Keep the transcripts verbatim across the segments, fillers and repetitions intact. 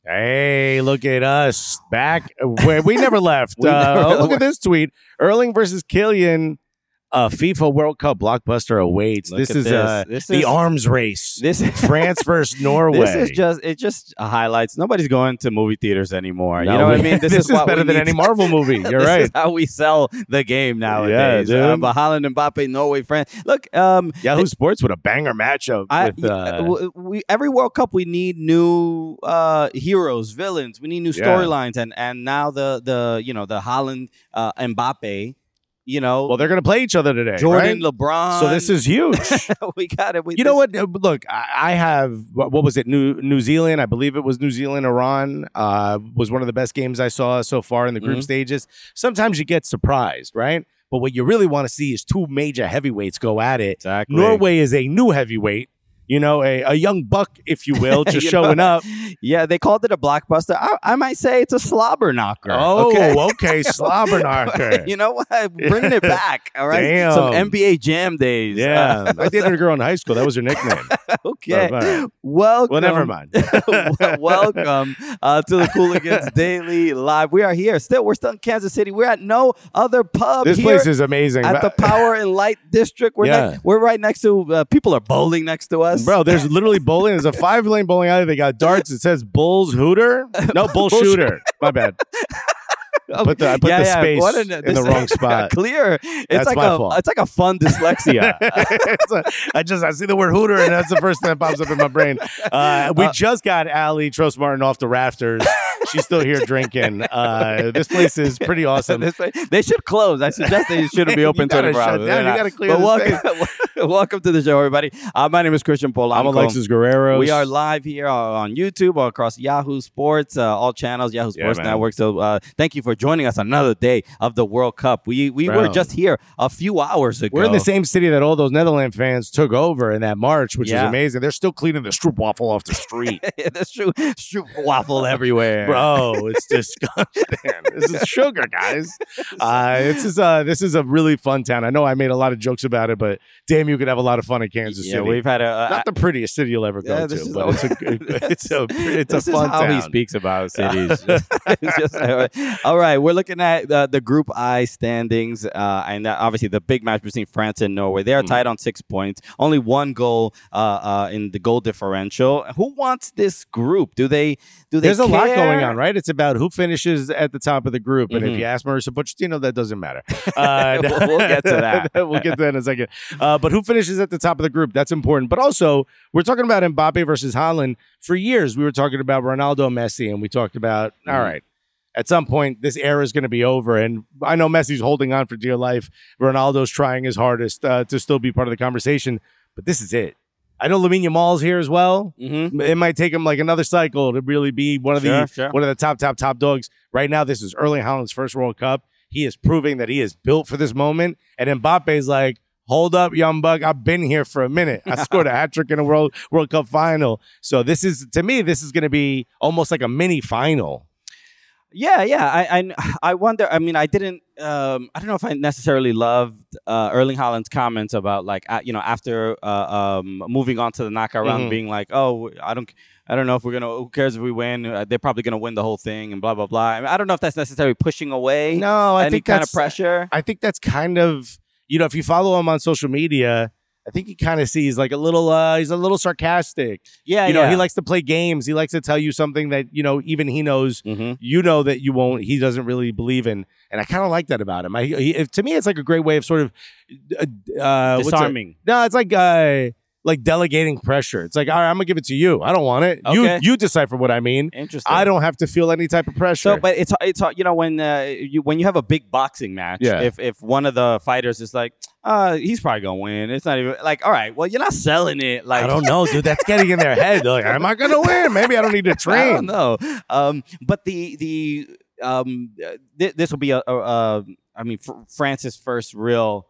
Hey, look at us back where we never left. We uh, never oh, look left. at this tweet: Erling versus Killian. A FIFA World Cup blockbuster awaits. Look this at is this. Uh, This the is- arms race. This is France versus Norway. This is just it. Just highlights. Nobody's going to movie theaters anymore. No, you know what I we- mean? This, is, what better we than need any to- Marvel movie. You're this right. is how we sell the game nowadays. dude. Uh, but Holland, Mbappe, Norway, France. Look, um, Yahoo Sports with a banger matchup. I, with, uh, w- we every World Cup we need new uh, heroes, villains. We need new Yeah. storylines, and and now the the you know the Holland uh, Mbappe. You know, well, they're going to play each other today. Jordan, right? LeBron. So this is huge. we got it. We, You know this- what? Uh, Look, I I have what what was it? New New Zealand, I believe it was New Zealand. Iran uh, was one of the best games I saw so far in the group Mhm. stages. Sometimes you get surprised, right? But what you really want to see is two major heavyweights go at it. Exactly. Norway is a new heavyweight, you know, a, a young buck, if you will, just You showing know, up. Yeah, they called it a blockbuster. I, I might say it's a slobber knocker. Oh, okay, okay, slobber knocker. You know what? Bringing it back. All right, Damn. some N B A Jam days. Yeah, I dated a girl in high school. That was her nickname. Uh, okay. But, all right. Welcome. Well, never mind. Wel- Welcome uh, to the Cooligans Daily Live. We are here. Still, we're still in Kansas City. We're at no other pub. This here place is amazing. at the Power and Light District. We're Yeah. ne- we're right next to. Uh, people are bowling next to us, Bro, there's literally bowling. There's a five lane bowling alley. They got darts. It says Bulls Hooter. No, Bull Bull Shooter. My bad. I put the, I put Yeah, the yeah. space What an- in this- the wrong spot. Clear. It's That's like my a. fault. It's like a fun dyslexia. It's a- I just I see the word Hooter and that's the first thing that pops up in my brain. Uh, we Uh, just got Allie Trost Martin off the rafters. She's still here drinking. Uh, this place is pretty awesome. This way- they should close. I suggest they shouldn't be open You gotta twenty-four shut hours. down. They're You not. gotta clear But the welcome, welcome to the show, everybody. Uh, my name is Christian Polanco. I'm Alexis Guerrero. We are live here on YouTube, all across Yahoo Sports, uh, all channels, Yahoo Yeah, Sports man. Network. So uh, thank you for joining us another day of the World Cup. We we Bro. were just here a few hours ago. We're in the same city that all those Netherlands fans took over in that march, which Yeah. is amazing. They're still cleaning the stroopwafel off the street. That's true. True waffle everywhere. Bro, it's disgusting. This is sugar, guys. Uh, this is uh, this is a really fun town. I know I made a lot of jokes about it, but damn, you could have a lot of fun in Kansas Yeah, City. we've had a. a Not the prettiest city you'll ever go Yeah, this to, is but a- it's a it's a it's this a fun is how town. he speaks about cities. It's just- all right, we're looking at uh, the Group I standings, uh, and uh, obviously the big match between France and Norway. They are Mm. tied on six points, only one goal uh, uh, in the goal differential. Who wants this group? Do they? Do they? There's a lot care? going on, right? It's about who finishes at the top of the group, and if Mhm. you ask Marissa Pochettino, that doesn't matter. Uh, We'll- we'll get to that. we'll get to that in a second. Uh, but who finishes at the top of the group? That's important. But also, we're talking about Mbappe versus Haaland. For years, we were talking about Ronaldo, Messi, and we talked about all Mhm. right. At some point, this era is going to be over, and I know Messi's holding on for dear life. Ronaldo's trying his hardest uh, to still be part of the conversation, but this is it. I know Lamine Yamal's here as well. Mhm. It might take him like another cycle to really be one of Sure, the sure. one of the top, top, top dogs. Right now, this is Erling Haaland's first World Cup. He is proving that he is built for this moment. And Mbappe's like, hold up, young buck. I've been here for a minute. I scored a hat trick in a World World Cup final. So this is, to me, this is going to be almost like a mini final. Yeah, yeah. I, I, I wonder. I mean, I didn't. Um, I don't know if I necessarily loved uh, Erling Haaland's comments about like, uh, you know, after uh, um, moving on to the knockout round, Mhm. being like, oh, I don't, I don't know if we're gonna. Who cares if we win? Uh, they're probably gonna win the whole thing, and blah blah blah. I, mean, I don't know if that's necessarily pushing away No, I any think kind that's, of pressure. I think that's kind of, you know, if you follow him on social media, I think he kind of sees like a little, uh, he's a little sarcastic. Yeah, You know, yeah. he likes to play games. He likes to tell you something that, you know, even he knows, Mhm. you know, that you won't, he doesn't really believe in. And I kind of like that about him. I, he, if, to me, it's like a great way of sort of, uh, uh, what's it- Disarming. No, it's like, uh, like delegating pressure. It's like, all right, I'm gonna give it to you. I don't want it. Okay. You, you decipher what I mean. Interesting. I don't have to feel any type of pressure. So, but it's it's you know when uh, you when you have a big boxing match, Yeah. if if one of the fighters is like, uh, he's probably gonna win. It's not even like, all right, well, you're not selling it. Like, I don't know, dude. That's getting in their head. They're like, am I gonna win? Maybe I don't need to I train. don't know. Um, but the the um, uh, th- this will be a, a, a I mean, fr- France's first real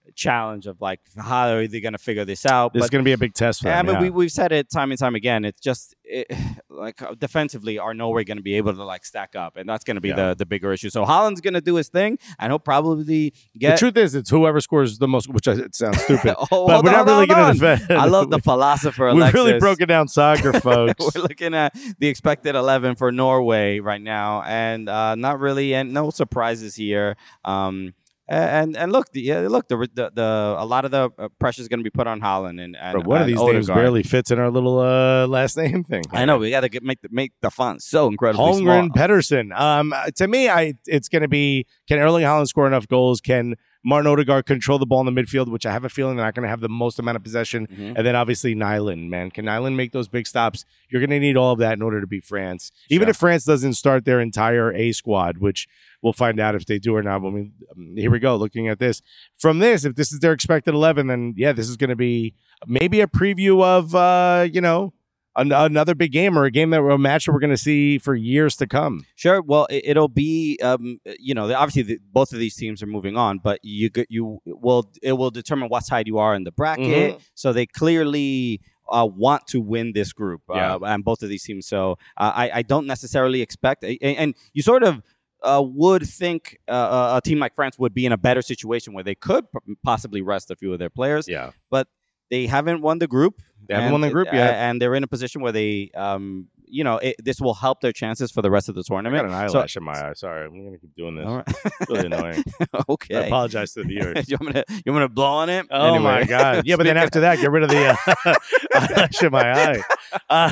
challenge of like how are they going to figure this out. This but is going to be a big test for I them. mean, yeah. we we've said it time and time again. It's just it, like defensively, are Norway going to be able to like stack up, and that's going to be Yeah. the the bigger issue. So Holland's going to do his thing, and he'll probably get. The truth is, it's whoever scores the most, which I, it sounds stupid, Oh, but hold we're on, not really hold going on. to defend. I love the philosopher. We've Alexis. really broken down soccer, folks. We're looking at the expected eleven for Norway right now, and uh, not really, and no surprises here. Um, and and look, the, yeah, look, the, the the a lot of the uh, pressure is going to be put on Holland, and, and Bro, one of and these names Odegaard. barely fits in our little uh, last name thing. I know we got to get make the make the font so incredibly Holmgren small. Pedersen. Um, to me, I it's going to be, can Erling Haaland score enough goals? Can Martin Odegaard control the ball in the midfield, which I have a feeling they're not going to have the most amount of possession. Mhm. And then obviously Nyland, man. Can Nyland make those big stops? You're going to need all of that in order to beat France. Even Sure. if France doesn't start their entire A squad, which we'll find out if they do or not. I mean, here we go, looking at this. From this, if this is their expected eleven, then yeah, this is going to be maybe a preview of, uh, you know, an- another big game or a game that a match that we're going to see for years to come. Sure. Well, it, it'll be, um, you know, obviously the, both of these teams are moving on, but you get- you will it will determine what side you are in the bracket. Mhm. So they clearly uh, want to win this group, Yeah. uh, and both of these teams. So uh, I I don't necessarily expect, and, and you sort of. Uh, would think uh, a team like France would be in a better situation where they could p- possibly rest a few of their players, Yeah. but they haven't won the group. They haven't and- won the group yet. and they're in a position where they, um, you know, it, this will help their chances for the rest of the I tournament. got an So- eyelash in my eye. Sorry, I'm going to keep doing this. All right. It's really annoying. I Okay. apologize to the viewers. you want me to you want me to blow on it? Oh Anyway. my god! Yeah, but then after that, get rid of the uh, eyelash in my eye. Uh,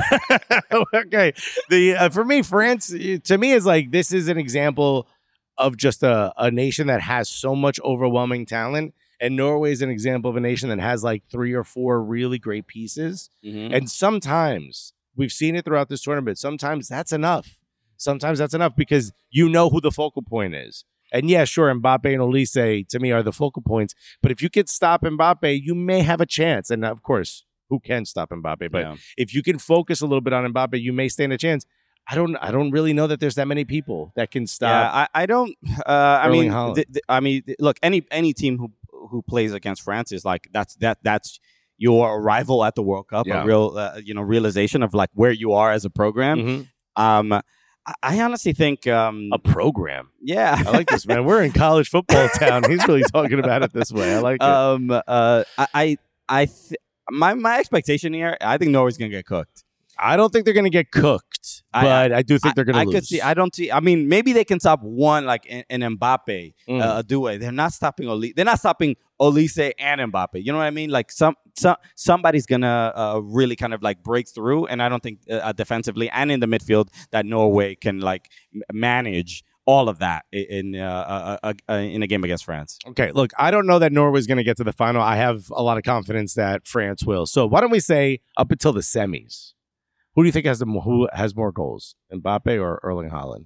okay, the uh, for me, France to me is like this is an example of just a, a nation that has so much overwhelming talent, and Norway is an example of a nation that has like three or four really great pieces. Mhm. And sometimes we've seen it throughout this tournament. Sometimes that's enough. Sometimes that's enough because you know who the focal point is. And yeah, sure, Mbappe and Olise to me are the focal points. But if you could stop Mbappe, you may have a chance. And of course, who can stop Mbappe? But Yeah. if you can focus a little bit on Mbappe, you may stand a chance. I don't. I don't really know that there's that many people that can stop. Yeah, I, I don't. Uh, I Erling mean, Haaland. th- th- I mean, th- look, any any team who who plays against France is like that's that that's your arrival at the World Cup, Yeah. a real uh, you know realization of like where you are as a program. Mhm. Um, I, I honestly think, um, A program. yeah, I like this, man. We're in college football town. He's really talking about it this way. I like it. um, uh, I I, I th- my my expectation here, I think Norway's gonna get cooked. I don't think they're going to get cooked, I- but I, do think they're going to I lose. could see. I don't see. I mean, maybe they can stop one like in, in Mbappe, Mm. uh, Due. They're not stopping Oli. They're not stopping Olise and Mbappe. You know what I mean? Like some some somebody's gonna uh, really kind of like break through, and I don't think uh, defensively and in the midfield that Norway can like m- manage all of that i- in uh, uh, uh, uh, in a game against France. Okay, look, I don't know that Norway's going to get to the final. I have a lot of confidence that France will. So why don't we say up until the semis? Who do you think has the mo- who has more goals, Mbappe or Erling Haaland?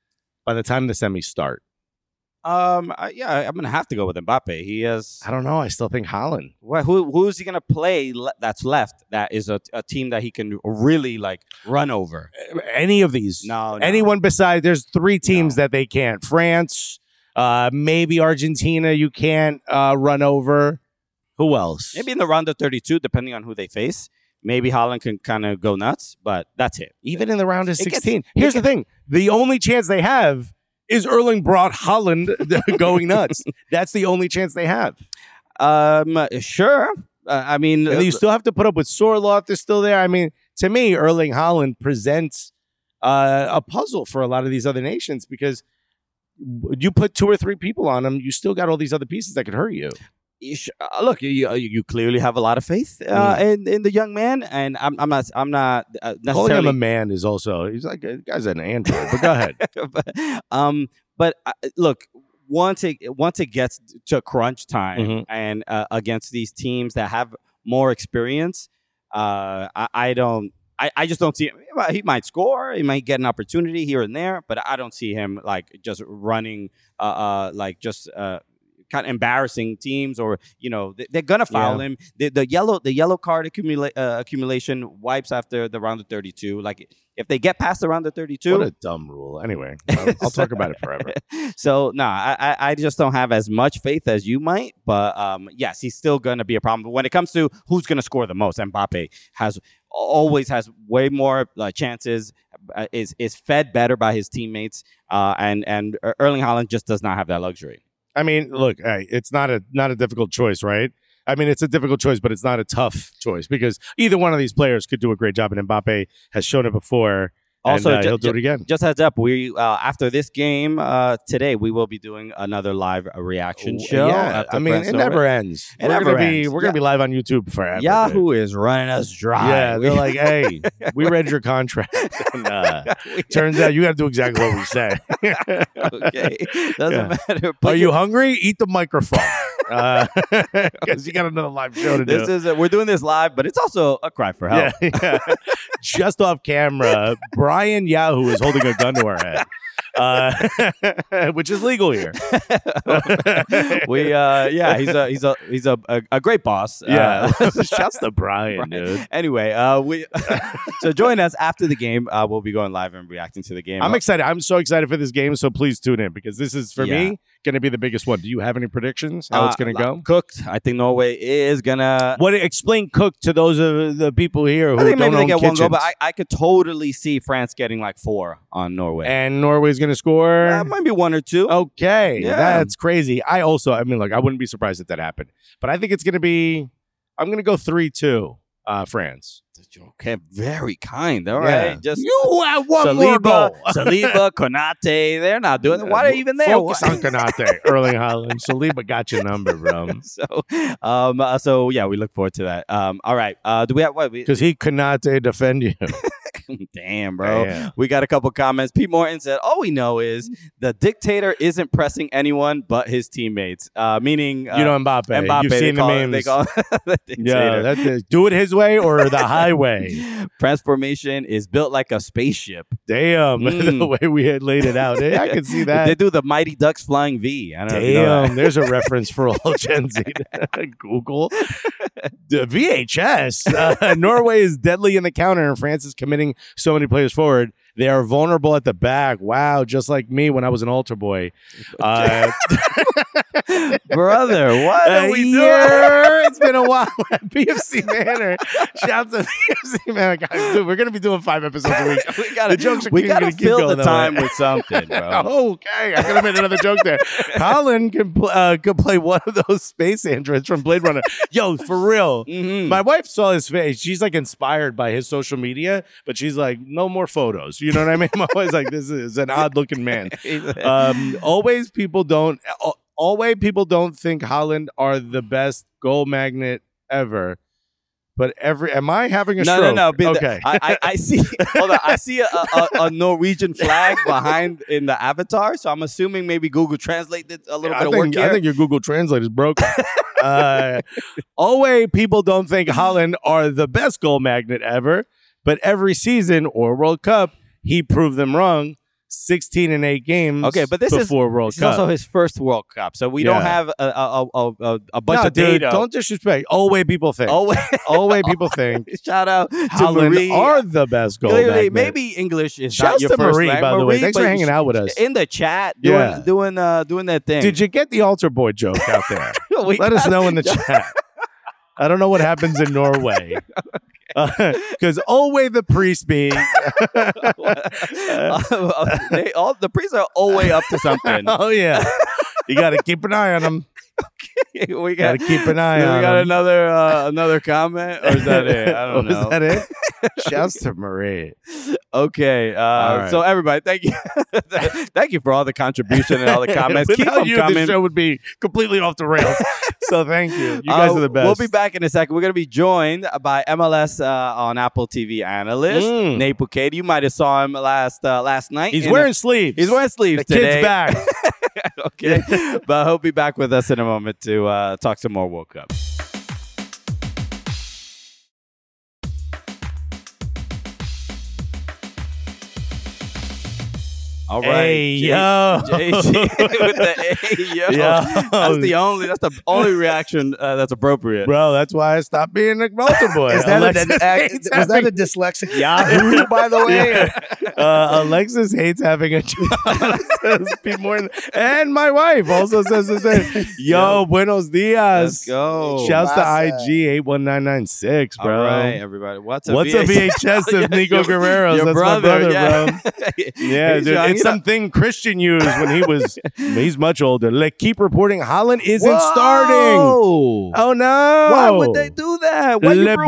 By the time the semis start, Um, I, yeah, I'm gonna have to go with Mbappe. He has. I don't know. I still think Haaland. Well, who who's he gonna play le- that's left? That is a, a team that he can really like run over. Any of these? No, no. Anyone besides? There's three teams No. that they can't. France, uh, maybe Argentina. You can't uh, run over. Who else? Maybe in the round of thirty-two, depending on who they face. Maybe Holland can kind of go nuts, but that's it. Even in the round of It gets- sixteen. it Here's the thing: the only chance they have is Erling brought Holland going nuts. That's the only chance they have. Um, sure. Uh, I mean, And then you uh, still have to put up with Sorloth is still there. I mean, to me, Erling Haaland presents uh, a puzzle for a lot of these other nations because you put two or three people on them, you still got all these other pieces that could hurt you. you sh- uh, look, you, you you clearly have a lot of faith uh, Mm. in in the young man, and I'm I'm not I'm not uh, Calling him necessarily. a man is also, he's like, a guy's an android, but go ahead. but, um, but uh, look, once it once it gets to crunch time Mhm. and uh, against these teams that have more experience, uh, I, I don't. I, I just don't see him. He might score. He might get an opportunity here and there, but I don't see him like just running, uh, uh like just uh, kind of embarrassing teams, or you know they, they're gonna foul Yeah. him. The, the yellow the yellow card accumula- uh, accumulation wipes after the round of thirty-two. Like if they get past the round of thirty-two, What a dumb rule. Anyway, I'll, I'll talk about it forever. So no, I, I I just don't have as much faith as you might. But um, yes, he's still gonna be a problem. But when it comes to who's gonna score the most, Mbappe has always has way more uh, chances. Uh, is is fed better by his teammates, uh, and and Erling Haaland just does not have that luxury. I mean, look, hey, it's not a not a difficult choice, right? I mean, it's a difficult choice, but it's not a tough choice because either one of these players could do a great job, and Mbappe has shown it before. Also, and, uh, ju- he'll do ju- it again. Just heads up, we uh, after this game uh, today, we will be doing another live uh, reaction show. Yeah, after I mean, France it over. never ends. It we're never gonna be ends. we're gonna Yeah. be live on YouTube forever. Yahoo is running us dry. Yeah, We- they're like, hey, we read your contract. And, uh, turns out you got to do exactly what we say. okay, doesn't Yeah. matter. Are Put you your- hungry? Eat the microphone. Because you got another live show to This do. is a, we're doing this live, but it's also a cry for help. Yeah, yeah. Just off camera, Brian Yahoo is holding a gun to our head, uh, which is legal here. we uh yeah he's a he's a he's a a, a great boss. Yeah, Uh, shouts to Brian, Brian. dude. anyway, uh we so join us after the game. Uh we'll be going live and reacting to the game. I'm excited. I'm so excited for this game. So please tune in because this is for Yeah. me going to be the biggest one. Do you have any predictions? How it's going to Uh, go? Cooked. I think Norway is gonna. What explain cook to those of the people here who I think don't maybe they own get kitchens. one goal, but I, I could totally see France getting like four on Norway. and Norway's going to score. uh, maybe one or two. Okay, Yeah. that's crazy. I also, I mean, look, I wouldn't be surprised if that happened, but I think it's going to be. I'm going to go three two, uh, France. Okay, very kind. All Yeah. right, just You have one more Saliba, goal. Saliba, Konate. They're not doing it. Why are they even there? Focus Why- on Konate, Erling Haaland. Saliba got your number, bro, so, um, uh, so yeah, we look forward to that. Um, all right. Uh, do we have what? We, because he Konate defend you. damn, bro. Damn. We got a couple comments. Pete Morton said, "All we know is the dictator isn't pressing anyone but his teammates." Uh, meaning, uh, You know Mbappe. Mbappe. You've they seen the call, memes. They call the dictator. Yeah, that, that- do it his way or the highway. Transformation is built like a spaceship. Damn, Mm. the way we had laid it out. Yeah, I can see that. They do the Mighty Ducks flying V. I don't know. if you know Damn, there's a reference for all Gen Z. Google. The V H S. Uh, Norway is deadly in the counter, and France is committing so many players forward. They are vulnerable at the back. Wow, just like me when I was an altar boy. Uh, that. Brother, what are uh, we yeah, doing? It's been a while at P F C Manor. Shout to P F C Manor. Guys, dude, we're going to be doing five episodes a week. we gotta, The jokes are we gonna gotta keep fill going the that time way. with something, bro. Okay, I could have made another joke there. Colin can pl- uh, could play one of those space androids from Blade Runner. Yo, for real. Mhm. My wife saw his face. She's like inspired by his social media, but she's like, no more photos. You know what I mean? I'm always like, this is an odd looking man. Um, always people don't. al- Always people don't think Holland are the best goal magnet ever. But every am I having a no, stroke? no, no, but the- Okay. I, I, I see. Hold on. I see a, a, a Norwegian flag behind in the avatar, so I'm assuming maybe Google Translate did a little I bit of think, work here. I think your Google Translate is broken. uh, always people don't think Holland are the best goal magnet ever, but every season or World Cup, he proved them wrong. sixteen and eight games. Okay, but this is- before World This is Cup. also his first World Cup, so we don't Yeah. have a a, a, a, a bunch no, of dude, data. don't disrespect. Always people think. Always, Always people think shout out to Holland Marie. are the best goal Clearly, magnet. maybe English is Shouts not your to first Marie, language. by the way. Marie, Thanks for but hanging out with us. in the chat, doing Yeah. doing uh doing that thing. Did you get the altar boy joke out there? We Let us got- know in the chat. I don't know what happens in Norway. Because always the priest being. Uh, they all the priests are always up to something. Oh, yeah. You got to keep an eye on them. we Got to got keep an eye we on got them. another uh, another comment, or is that it? I don't Was know. that it? Shouts to Marie. Okay, uh, right. so everybody, thank you, thank you for all the contribution and all the comments. Keep Without them you, coming. the show would be completely off the rails. So thank you. You guys Uh, are the best. We'll be back in a second. We're going to be joined by M L S uh, on Apple T V analyst Mm. Nate Bouquet. You might have saw him last uh, last night. He's in wearing a- sleeves. he's wearing sleeves The today. kid's back. Okay, but he'll be back with us in a moment to uh, talk some more World Cup. All right, Hey, J- yo. J G with the hey, yo. Yo. That's the only. That's the only reaction uh, that's appropriate. Bro, that's why I stopped being a Malta boy. Is that Alexis a, a, hates was that having- a dyslexic Yahoo, by the way? uh, Alexis hates having a job. Says Pete Morton. And my wife also says the same. Yo, buenos dias. Let's go. Shouts to I Massa. G eight one nine nine six, bro. All right, everybody. What's a What's a V H? V H S of Yeah, Nico your- Guerrero's? your That's brother, my brother, yeah. bro. Yeah, Hey, dude, Sean, it's you know- something Christian used when he was, he's much older. Like, keep reporting Holland isn't Whoa! starting. Oh, no. Why would they do that? Why you Le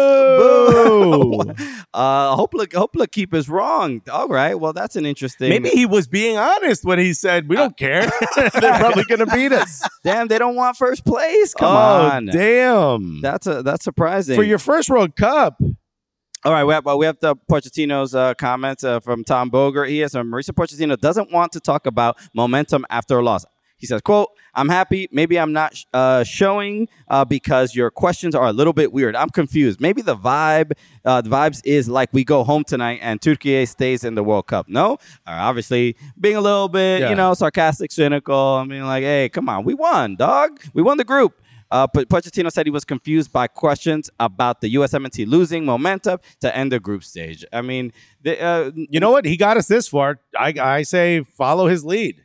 ruin- boo. Uh, hope Le, hope L'Equipe is wrong. All right. Well, that's an interesting. Maybe he was being honest when he said, we don't care. They're probably going to beat us. Damn, they don't want first place. Come oh, on. damn. That's a that's surprising. For your first World Cup. All right, we have, uh, we have the Pochettino's uh, comments uh, from Tom Boger. He has, uh, Mauricio Pochettino doesn't want to talk about momentum after a loss. He says, quote, I'm happy. Maybe I'm not sh- uh, showing uh, because your questions are a little bit weird. I'm confused. Maybe the vibe, uh, the vibes is like we go home tonight and Turkey stays in the World Cup. No? Uh, obviously, being a little bit, Yeah. you know, sarcastic, cynical. I mean, like, hey, come on. We won, dog. We won the group. Uh, but Pochettino said he was confused by questions about the U S M N T losing momentum to end the group stage. I mean, the, uh, You know what? He got us this far. I, I say follow his lead.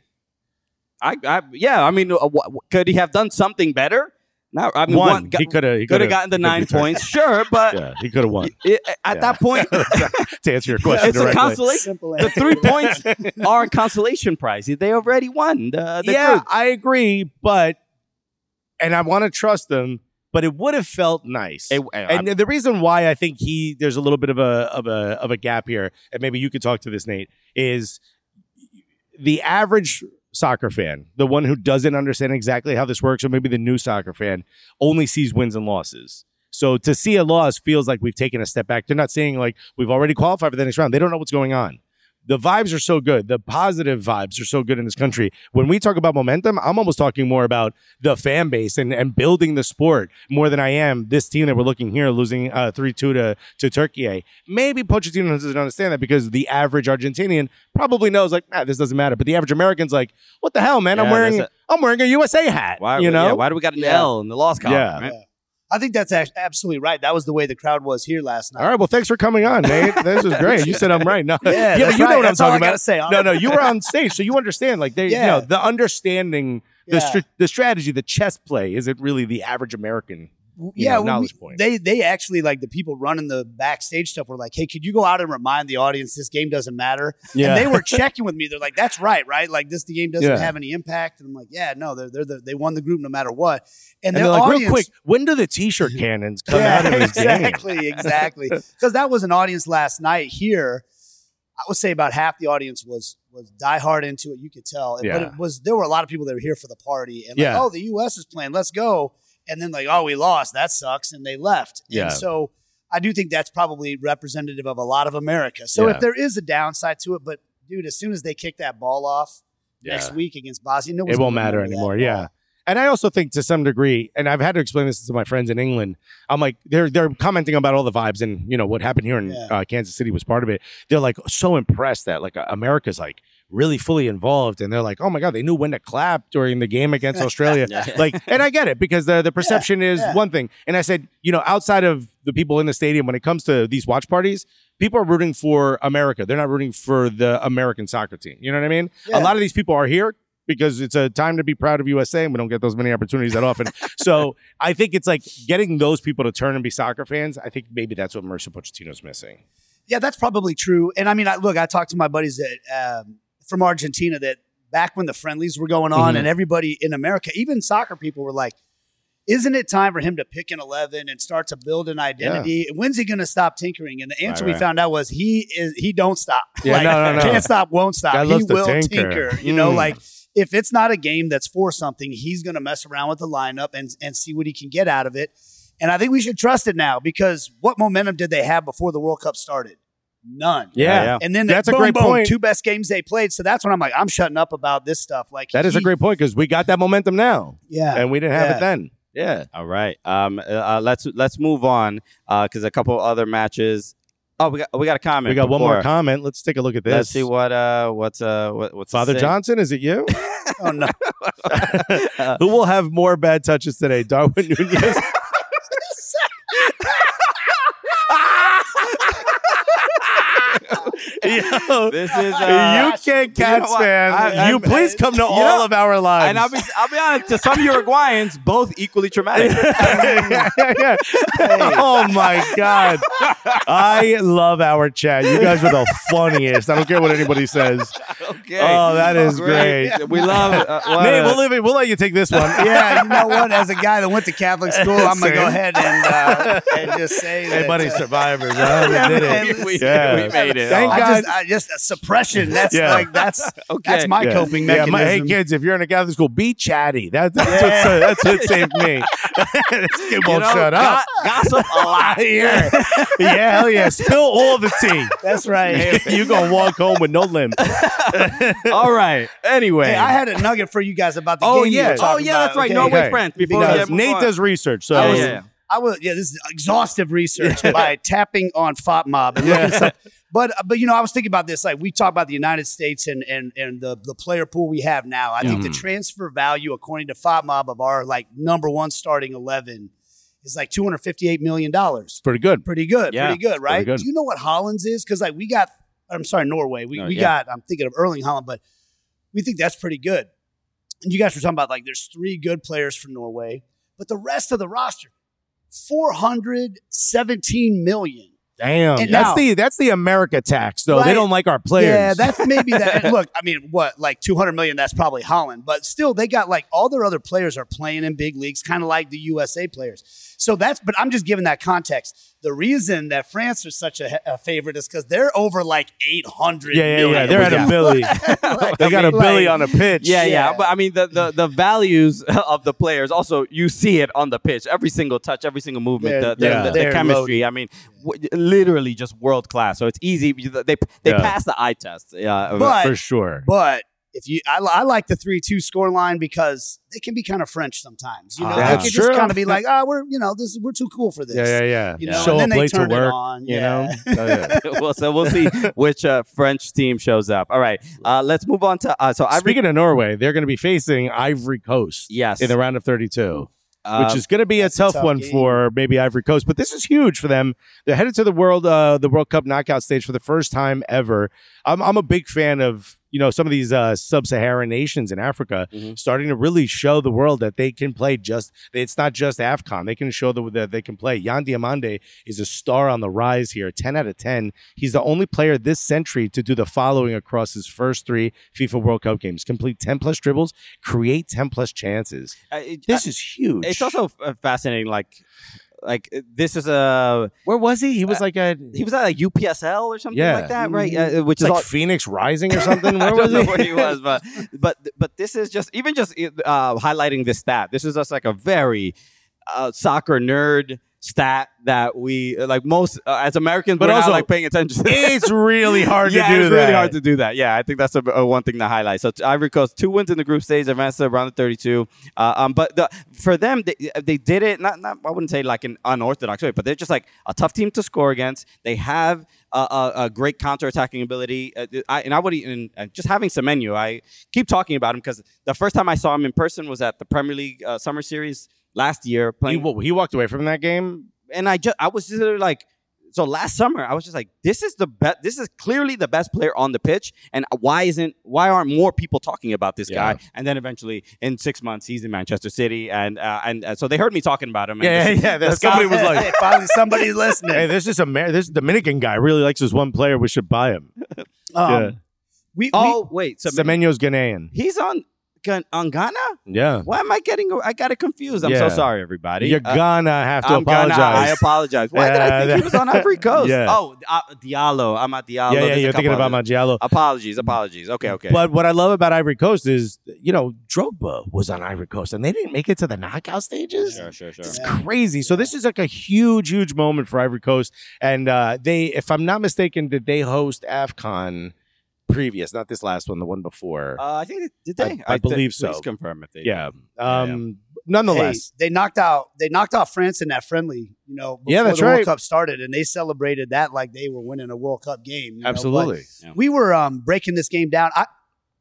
I, I yeah, I mean, uh, wh- could he have done something better? No, I mean, One. one, He could have. could have gotten the nine points, sure, but Yeah, he could have won. it, at Yeah. that point, To answer your question it's a directly. consolation. Simple The answer. three points are a consolation prize. They already won the, the yeah, group. I agree, but and I want to trust them, but it would have felt nice. It- and the reason why I think he there's a little bit of a of a of a gap here, and maybe you could talk to this, Nate, is the average soccer fan, the one who doesn't understand exactly how this works, or maybe the new soccer fan, only sees wins and losses. So to see a loss feels like we've taken a step back. They're not saying like we've already qualified for the next round. They don't know what's going on. The vibes are so good. The positive vibes are so good in this country. When we talk about momentum, I'm almost talking more about the fan base and, and building the sport more than I am this team that we're looking here losing uh, three two to, to Turkey. Maybe Pochettino doesn't understand that because the average Argentinian probably knows like, nah, this doesn't matter. But the average American's like, what the hell, man? I'm Yeah, wearing that's I'm wearing a U S A hat. Why, you know? yeah, why do we got an Yeah. L in the loss column? Yeah. right? Yeah. I think that's act- absolutely right. That was the way the crowd was here last night. All right, well, thanks for coming on, Nate. This was great. You said I'm right. No, Yeah, but that's you know right. what That's I'm all talking I about. gotta say. No, no, you were on stage, so you understand. Like, they, Yeah. you know, the understanding, the Yeah. str- the strategy, the chess play isn't really the average American. you yeah, know, when knowledge we- point. They they actually like the people running the backstage stuff were like, "Hey, could you go out and remind the audience this game doesn't matter?" Yeah. And they were checking with me. They're like, "That's right, right? Like this the game doesn't Yeah. have any impact." And I'm like, "Yeah, no, they're they're the, they won the group no matter what." And And, their they're like, audience, real quick, when do the T-shirt cannons come yeah, out of this game? exactly, exactly. Because that was an audience last night here. I would say about half the audience was was diehard into it. You could tell, but Yeah. it was there were a lot of people that were here for the party and like, Yeah. oh, the U S is playing, let's go. And then like, oh, we lost, that sucks, and they left. Yeah. And so I do think that's probably representative of a lot of America. So Yeah. if there is a downside to it, but dude, as soon as they kick that ball off Yeah. next week against Bosnia, no It one's won't gonna matter remember that anymore. at Yeah. all. And I also think to some degree, and I've had to explain this to my friends in England. I'm like, they're they're commenting about all the vibes and you know what happened here in Yeah. uh, Kansas City was part of it. They're like so impressed that like America's like really fully involved, and they're like, oh my god, they knew when to clap during the game against Australia. Like, and I get it because the the perception is yeah. one thing. And I said, you know, outside of the people in the stadium, when it comes to these watch parties, people are rooting for America. They're not rooting for the American soccer team. You know what I mean? Yeah. A lot of these people are here because it's a time to be proud of U S A, and we don't get those many opportunities that often. So I think it's like getting those people to turn and be soccer fans. I think maybe that's what Mauricio Pochettino's missing. Yeah, that's probably true. And I mean, I, look, I talked to my buddies that um, from Argentina that back when the friendlies were going on, Mhm. and everybody in America, even soccer people, were like, "Isn't it time for him to pick an eleven and start to build an identity? When's he going to stop tinkering?" And the answer Right, we right. found out was he is he don't stop. Yeah, Like, no, no, no. can't stop, won't stop. Guy He loves to will tinker. tinker. You know, Mm. like if it's not a game that's for something, he's going to mess around with the lineup and and see what he can get out of it. And I think we should trust it now because what momentum did they have before the World Cup started? None. Yeah, yeah. And then That's a boom, great boom, point. two best games they played. So that's when I'm like, I'm shutting up about this stuff. Like that is a he- great point because we got that momentum now, yeah. and we didn't have Yeah. it then. Yeah. All right. Um, uh, let's let's move on because a couple other matches Oh, we got we got a comment. We got one more before. comment. Let's take a look at this. Let's see what uh what's uh what, what's Father it say? Johnson, is it you? Oh no. Who will have more bad touches today, Darwin Nunez? Yo, This is uh, U K you know Cats what? fan. I- you I'm- please come to you all know, of our lives. And I'll be I'll be honest, to some Uruguayans, both equally traumatic. yeah, yeah. Oh my God. I love our chat. You guys are the funniest. I don't care what anybody says. Okay. Oh, that is great. We love uh, what Nate, a- we'll, leave it, we'll let you take this one. Yeah, you know what? As a guy that went to Catholic school, I'm gonna go Same. ahead and uh, and just say Hey, that. buddy, uh, survivors. Huh? We did it. we- we, Yeah. we made it. Thank Oh. I God. just, I just a suppression. That's Yeah. like that's Okay. that's my Yeah. coping Yeah, mechanism. my- hey, kids, if you're in a Catholic school, be chatty. That, that's, Yeah. what, that's what saved me. This kid You won't know, shut up. go- gossip a lot. yeah. yeah, hell yeah. Spill all the tea. That's right. you going to walk home with no limp. All right. Anyway. Hey, I had a nugget for you guys about the Oh, game. you yeah. were Oh, oh talking yeah, about, that's right. okay? Norway, Okay. France. Before Because yeah, Because move Nate on. does research. So I Yeah, was, yeah, yeah. I was, yeah, this is exhaustive research by tapping on FOPMob and looking stuff. But but you know, I was thinking about this. Like we talk about the United States and and and the the player pool we have now. I think the transfer value, according to FOPMob, of our like number one starting eleven is like two hundred fifty eight million dollars. pretty good. Pretty good, Yeah, pretty good, right? good. Do you know what Holland's is? Because like we got, I'm sorry, Norway. We No, we yeah. got. I'm thinking of Erling Holland, but we think that's pretty good. And you guys were talking about like there's three good players for Norway, but the rest of the roster, four hundred seventeen million. Damn. And That's now- the that's the America tax, though. They Right. don't like our players. Yeah, that's maybe that. And look, I mean, what like two hundred million? That's probably Holland, but still, they got like all their other players are playing in big leagues, kind of like the U S A players. So that's. But I'm just giving that context. The reason that France is such a, a favorite is because they're over like eight hundred. yeah, yeah, yeah. million. They're at a Billy. Like, They got a like- Billy on a pitch. Yeah, yeah, Yeah. but I mean the, the the values of the players also you see it on the pitch, every single touch, every single movement, They're- the, the, yeah. the, the they're chemistry. I mean, w- literally just world class. So it's easy. They they Yeah. pass the eye test. Yeah, But- for sure. But if you, I, li- I like the three two score line because they can be kind of French sometimes. You know, Ah, they that's can just true. kind of be like, oh, we're you know this we're too cool for this. Yeah, yeah, yeah. You know, Show and a then they plate to turned it work. on. You yeah. know? Oh, yeah. well, so we'll see which uh, French team shows up. All right, uh, let's move on to uh, so Ivory. Speaking of Norway, they're going to be facing Ivory Coast Yes. in the round of thirty-two. uh, Which is going to be a that's a tough, tough one game. for maybe Ivory Coast, but this is huge for them. They're headed to the world, uh, the World Cup knockout stage for the first time ever. I'm, I'm a big fan of you know some of these uh, sub-Saharan nations in Africa Mhm. starting to really show the world that they can play. Just it's not just AFCON; they can show the, that they can play. Yan Diamande is a star on the rise here, ten out of ten. He's the only player this century to do the following across his first three FIFA World Cup games: complete ten plus dribbles, create ten plus chances. uh, it- This uh, is huge. it's also uh, fascinating. Like, like uh, this is a Where was he? He was like a he was at like U P S L or something Yeah. like that, right? Uh, which it's is like all, Phoenix Rising or something. I Where don't was know he? where he was, but but but this is just even just uh, highlighting this stat. This is just like a very uh, soccer nerd stat that we like most uh, as Americans, But we're also, not like paying attention. to. It's really hard yeah, to do it's that. really hard to do that. Yeah, I think that's a, a one thing to highlight. So Ivory Coast, two wins in the group stage, advanced to round of thirty-two. Uh, um, but the, for them, they, they did it. Not, not I wouldn't say like an unorthodox way, but they're just like a tough team to score against. They have a, a, a great counterattacking ability. Uh, I, and I would even uh, just having Semenyo. I keep talking about him because the first time I saw him in person was at the Premier League uh, Summer Series last year He, playing. wa- he walked away from that game. and I just I was just like, so last summer I was just like, this is the best. This is clearly the best player on the pitch, and why isn't why aren't more people talking about this Yeah. guy? And then eventually, in six months, he's in Manchester City, and uh, and uh, so they heard me talking about him. And Yeah, this- yeah. the That somebody scout- was like, Hey, finally somebody's listening. "Hey, this is a Amer- this Dominican guy really likes this one player. We should buy him." Um, Yeah. we, we, oh wait, so Semenyo's Ghanaian. he's on Gan- on Ghana. Yeah, Why am I getting? I got it confused. I'm Yeah. so sorry, everybody. you're Uh, gonna have to I'm gonna- apologize. I apologize. Why did I Yeah, think he was on Ivory Coast? Yeah. Oh, uh, Diallo. I'm at Diallo. yeah, yeah. There's a You're thinking couple about other- Maggiallo. Apologies, apologies. Okay, okay. But what I love about Ivory Coast is, you know, Drogba was on Ivory Coast and they didn't make it to the knockout stages. sure, sure, sure. It's Yeah. crazy. So this is like a huge, huge moment for Ivory Coast. And uh, they, if I'm not mistaken, did they host AFCON previous? Not this last one, the one before. Uh, I think they, did I- they? I th- believe so. Please confirm if they. yeah. did. Yeah, Um, nonetheless, Hey, they knocked out they knocked out France in that friendly, you know, before Yeah, that's the right. World Cup started, and they celebrated that like they were winning a World Cup game. you know, but absolutely. Yeah. we were um, breaking this game down. I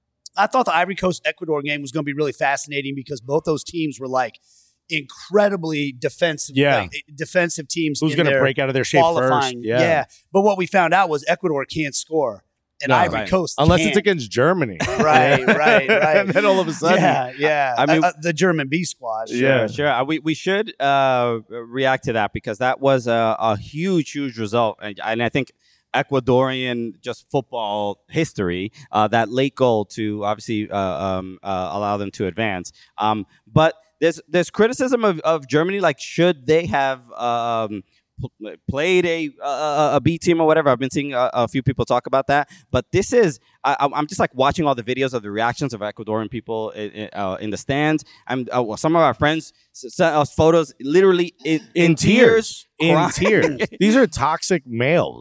I thought the Ivory Coast Ecuador game was going to be really fascinating because both those teams were like incredibly defensive, Yeah. like, defensive teams. Who's in going to their break out of their shape qualifying. first? Yeah. But what we found out was Ecuador can't score, and No. Ivory Right. Coast Unless can. it's against Germany. Right, right, right. And then all of a sudden, Yeah, yeah. I mean- Uh, uh, the German B squad. Yeah. Sure, sure. Uh, We we should uh, react to that because that was a, a huge, huge result, and, and I think Ecuadorian just football history, uh, that late goal to obviously uh, um, uh, allow them to advance. Um, but there's there's criticism of, of Germany, like should they have um, pl- played a, a a B team or whatever. I've been seeing a, a few people talk about that, but this is I, I'm just like watching all the videos of the reactions of Ecuadorian people in, uh, in the stands. I'm uh, well, some of our friends sent us photos, literally in, in, in tears, in crying. tears. These are toxic males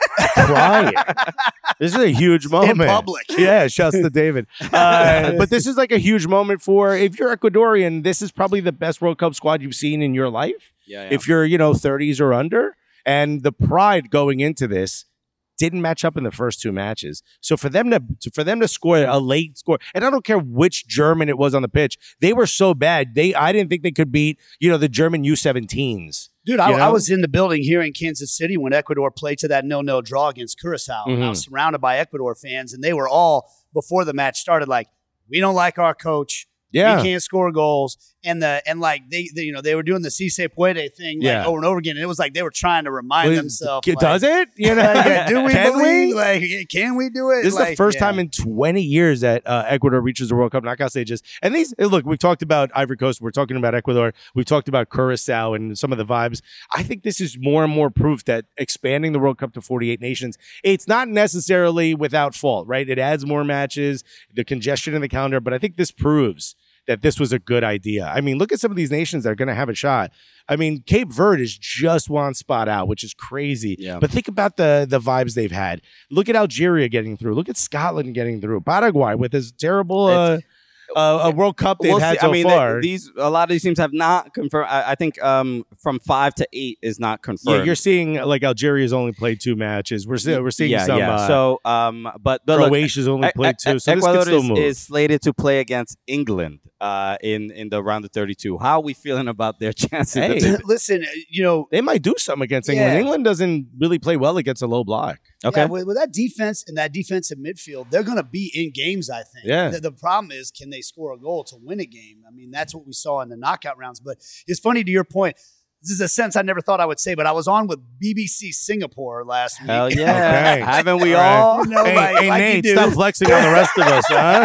crying. This is a huge moment In public. Yeah, shouts to David. Uh, but this is like a huge moment for if you're Ecuadorian. This is probably the best World Cup squad you've seen in your life. Yeah, yeah. If you're, you know, thirties or under, and the pride going into this didn't match up in the first two matches. So for them to, to for them to score a late score, and I don't care which German it was on the pitch, they were so bad. They I didn't think they could beat, you know, the German U seventeens. Dude, I, You know? I was in the building here in Kansas City when Ecuador played to that nil-nil draw against Curacao. And I was surrounded by Ecuador fans, and they were all, before the match started, like, we don't like our coach. Yeah. We can't score goals. And the and like they, they you know they were doing the Si se puede thing like Yeah. over and over again. And it was like they were trying to remind Well, themselves. c- like, does it? You know, like, yeah, do we can believe? we? Like, can we do it? This is Like, the first yeah. time in twenty years that uh, Ecuador reaches the World Cup knockout stages. And these, hey, look, we've talked about Ivory Coast. We're talking about Ecuador. We've talked about Curacao and some of the vibes. I think this is more and more proof that expanding the World Cup to forty-eight nations, it's not necessarily without fault, right? It adds more matches, the congestion in the calendar. But I think this proves that this was a good idea. I mean, look at some of these nations that are going to have a shot. I mean, Cape Verde is just one spot out, which is crazy. Yeah. But think about the the vibes they've had. Look at Algeria getting through. Look at Scotland getting through. Paraguay with his terrible uh, uh, a World Cup they've We'll had see. so I mean, far. they- these a lot of these teams have not confirmed. I, I think um, from five to eight is not confirmed. yeah, you're seeing like Algeria's only played two matches. We're see, we're seeing yeah, some. yeah. Uh, so, um, but but look, Croatia's only E- played E- two, so this Ecuador could still is, move. is slated to play against England uh, in in the round of thirty-two. How are we feeling about their chances? Hey. of- Listen, you know, They might do something against England. Yeah. England doesn't really play well against a low block. okay. yeah, with, with that defense and that defensive midfield, they're going to be in games, I think. Yeah. The, the problem is, can they score a goal to win a game? I mean, that's what we saw in the knockout rounds. But it's funny to your point. This is a sentence I never thought I would say, but I was on with B B C Singapore last week. Hell yeah! Okay. Haven't we All right. all? You know, hey, like- hey like you Nate, do. stop flexing on the rest of us, huh?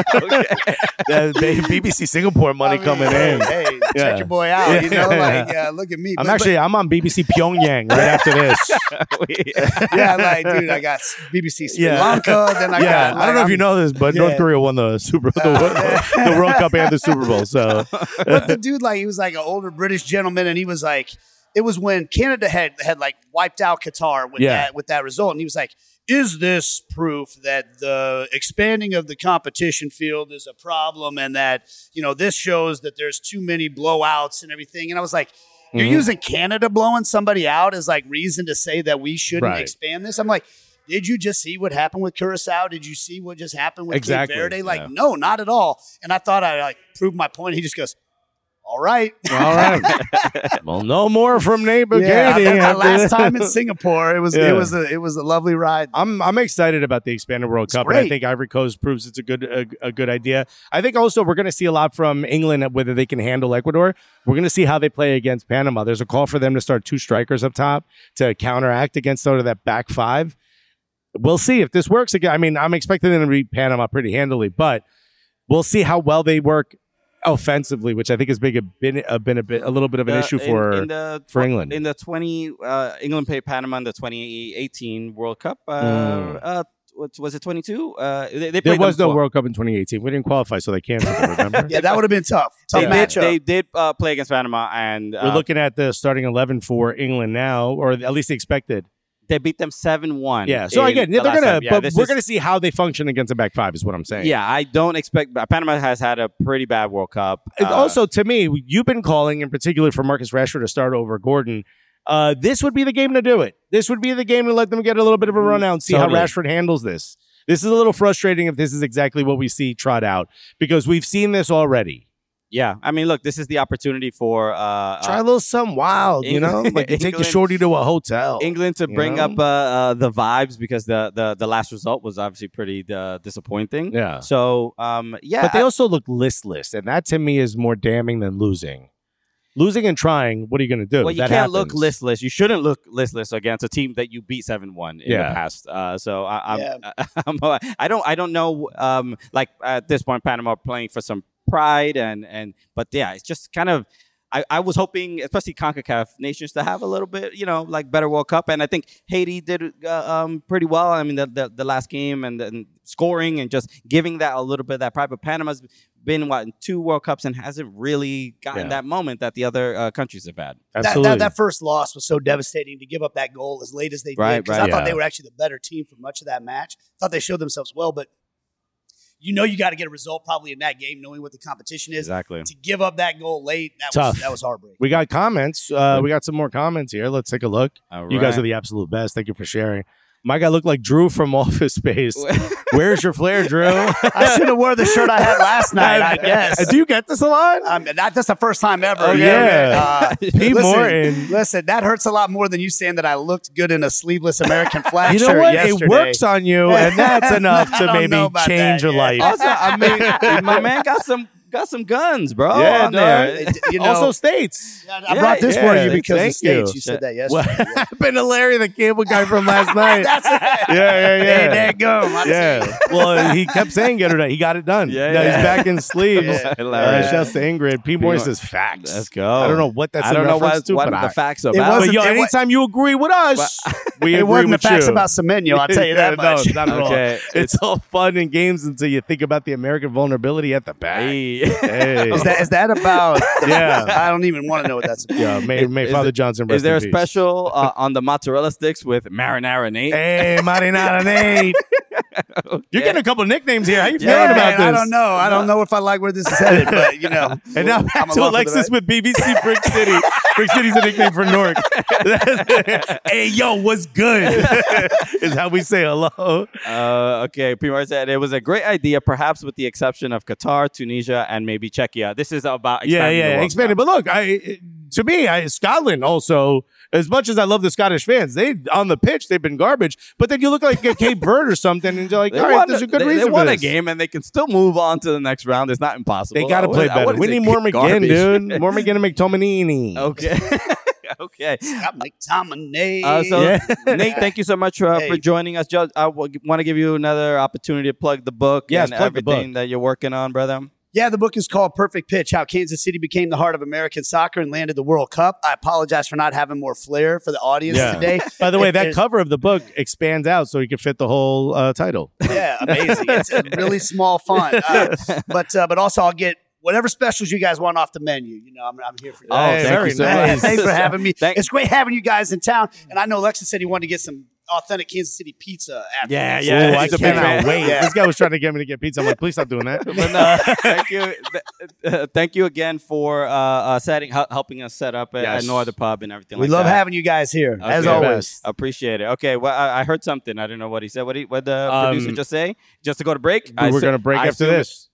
The B B C Singapore money I mean, coming hey, in. Hey, Yeah. check your boy out. You know, Yeah. like, uh, look at me. I'm But- actually I'm on B B C Pyongyang right after this. but- yeah, like, dude, I got B B C Sri Yeah. Lanka. Then I yeah, got. I don't know like, if you know this, but Yeah. North Korea won the Super the, the World Cup and the Super Bowl. So But the dude, like, he was like an older British gentleman, and he was like, it was when Canada had had like wiped out Qatar with Yeah. that with that result, and he was like, is this proof that the expanding of the competition field is a problem, and that you know this shows that there's too many blowouts and everything? And I was like, you're Mhm. using Canada blowing somebody out as like reason to say that we shouldn't Right. expand this? I'm like. Did you just see what happened with Curacao? Did you see what just happened with Exactly. Cape Verde? Like, Yeah. no, not at all. And I thought I like proved my point. He just goes, all right. all right. Well, no more from Nate Yeah, Buchanan. and my last time in Singapore, it was Yeah. it was a it was a lovely ride. I'm I'm excited about the expanded World It's Cup, and I great. think Ivory Coast proves it's a good a, a good idea. I think also we're going to see a lot from England whether they can handle Ecuador. We're going to see how they play against Panama. There's a call for them to start two strikers up top to counteract against sort of that back five. We'll see if this works again. I mean, I'm expecting them to beat Panama pretty handily, but we'll see how well they work offensively, which I think has been a, been a, been a bit a little bit of an The- issue in- for in the for tw- England. in the twenty uh, England played Panama in the twenty eighteen World Cup. Uh, Mm. uh, what, was it twenty-two? Uh, they, they There played was them no twice. World Cup in twenty eighteen. We did't qualify, so they canceled it. Remember? Yeah, that would have been tough. Tough They matchup. did, they did uh, play against Panama, and uh, We're looking at the starting eleven for England now, or at least the expected. They beat them seven one. Yeah. So in again, the they're last gonna, time. Yeah, but this we're is- gonna see how they function against a back five. Is what I'm saying. Yeah, I don't expect. Panama has had a pretty bad World Cup. And Uh, also, to me, you've been calling, in particular for Marcus Rashford to start over Gordon. Uh, this would be the game to do it. This would be the game to let them get a little bit of a run out and see Totally. how Rashford handles this. This is a little frustrating if this is exactly what we see trot out because we've seen this already. yeah, I mean, look, this is the opportunity for uh, Try a uh, little something wild, you know? Like you take your England- shorty to a hotel. England to you bring know? up uh, uh, the vibes because the, the the last result was obviously pretty uh, disappointing. Yeah. So um, yeah, But they I- also look listless, and that to me is more damning than losing. Losing and trying, what are you going to do? well, you That can't look happens. listless. You shouldn't look listless against a team that you beat seven one in Yeah. the past. Uh, so I, I'm, Yeah. I'm, I don't I don't know. Um, like at this point, Panama are playing for some pride and and but yeah, it's just kind of. I, I was hoping, especially CONCACAF nations, to have a little bit, you know, like better World Cup, and I think Haiti did uh, um, pretty well. I mean, the the, the last game and, and scoring and just giving that a little bit of that pride. But Panama's been what in two World Cups and hasn't really gotten Yeah. that moment that the other uh, countries have had. That, Absolutely. that, that first loss was so devastating to give up that goal as late as they Right, did. Because right. I thought Yeah. they were actually the better team for much of that match. Thought they showed themselves well, but you know you got to get a result probably in that game, knowing what the competition is. Exactly. To give up that goal late, that Tough. was that was heartbreaking. We got comments. Uh, we got some more comments here. Let's take a look. All You guys right. are the absolute best. Thank you for sharing. My guy looked like Drew from Office Space. Where's your flair, Drew? I should have wore the shirt I had last night, I guess. Do you get this a lot? Um, that, that's the first time ever. Oh, you know, yeah. Uh, Pete listen, Morton. Listen, that hurts a lot more than you saying that I looked good in a sleeveless American flag You know shirt what? yesterday. It works on you, and that's enough I to don't maybe know about change that your yet. life. Also, I mean, my man got some got some guns, bro. Yeah, on there. dog. You know, Also, states. I brought Yeah, this yeah, for you because thank of States. you. You said that What yesterday. happened to Larry, the cable guy from last night? That's it. yeah, yeah, yeah. Hey, dadgum. I Yeah. Well, he kept saying get it done. He got it done. Yeah, Now yeah. he's back in sleeves. Yeah. Uh, Hilarious. shouts to Ingrid. P. Morris Mor- says facts. Let's go. I don't know what that's I don't in know reference what, to, what but the I- facts It about. But wasn't- yo, it wa- anytime you agree with us, we It agree wasn't the with facts you. about Semenyo, I'll tell you that Yeah, much. No, not at all. Okay. It's all fun and games until you think about the American vulnerability at the back. Hey. Hey. Is that is that about? Yeah. I don't even want to know what that's about. Yeah, may, may Is Father it- Johnson rest Is there a in peace. special uh, on the mozzarella sticks with marinara Nate? Hey, Marinara Nate. You're getting a couple nicknames here. How you feeling Yeah, about this? I don't know. I don't know if I like where this is headed, but you know. And now I'm back to along for the Alexis ride. with B B C Brick City. Brick City's a nickname for Newark. Hey, yo, what's good? Is how we say hello. Uh, okay, P R said it was a great idea, perhaps with the exception of Qatar, Tunisia, and maybe Czechia. This is about Yeah, expanding the yeah, World expanded. Cup. But look, I to me, I, Scotland also, as much as I love the Scottish fans, they on the pitch they've been garbage. But then you look like Cape Verde or something, and you're like, They all right, won, there's a good they, reason they won for a this. game and they can still move on to the next round. It's not impossible. They got to I play wouldn't- I better. wouldn't We say need more McGinn, garbage. dude. More McGinn and McTominay. Okay. Okay. Got McTominay. Uh, so, Yeah. Nate, thank you so much uh, Hey. for joining us. Just, I w- want to give you another opportunity to plug the book Yes, and plug the everything book. that you're working on, brother. Yeah, the book is called Perfect Pitch, How Kansas City Became the Heart of American Soccer and Landed the World Cup. I apologize for not having more flair for the audience Yeah. today. By the way, If that there's- cover of the book expands out so you can fit the whole uh, title. Yeah, amazing. It's a really small font. Uh, but uh, but also I'll get whatever specials you guys want off the menu. You know, I'm, I'm here for that. Oh, Hey, thank very you so nice. much. Thanks for having me. Thank- It's great having you guys in town. And I know Lexus said he wanted to get some authentic Kansas City pizza after Yeah, this. yeah. Oh, I he's a big cannot fan. wait. Yeah. This guy was trying to get me to get pizza. I'm like, please stop doing that. But no, thank you, th- uh, thank you again for uh, uh, setting, hel- helping us set up at, Yes. at No Other Pub and everything. We like love that. having you guys here, as Okay. always. Appreciate it. Okay, well, I, I heard something. I don't know what he said. What what the Um, producer just say? Just to go to break. I We're assu- going to break I after assume this.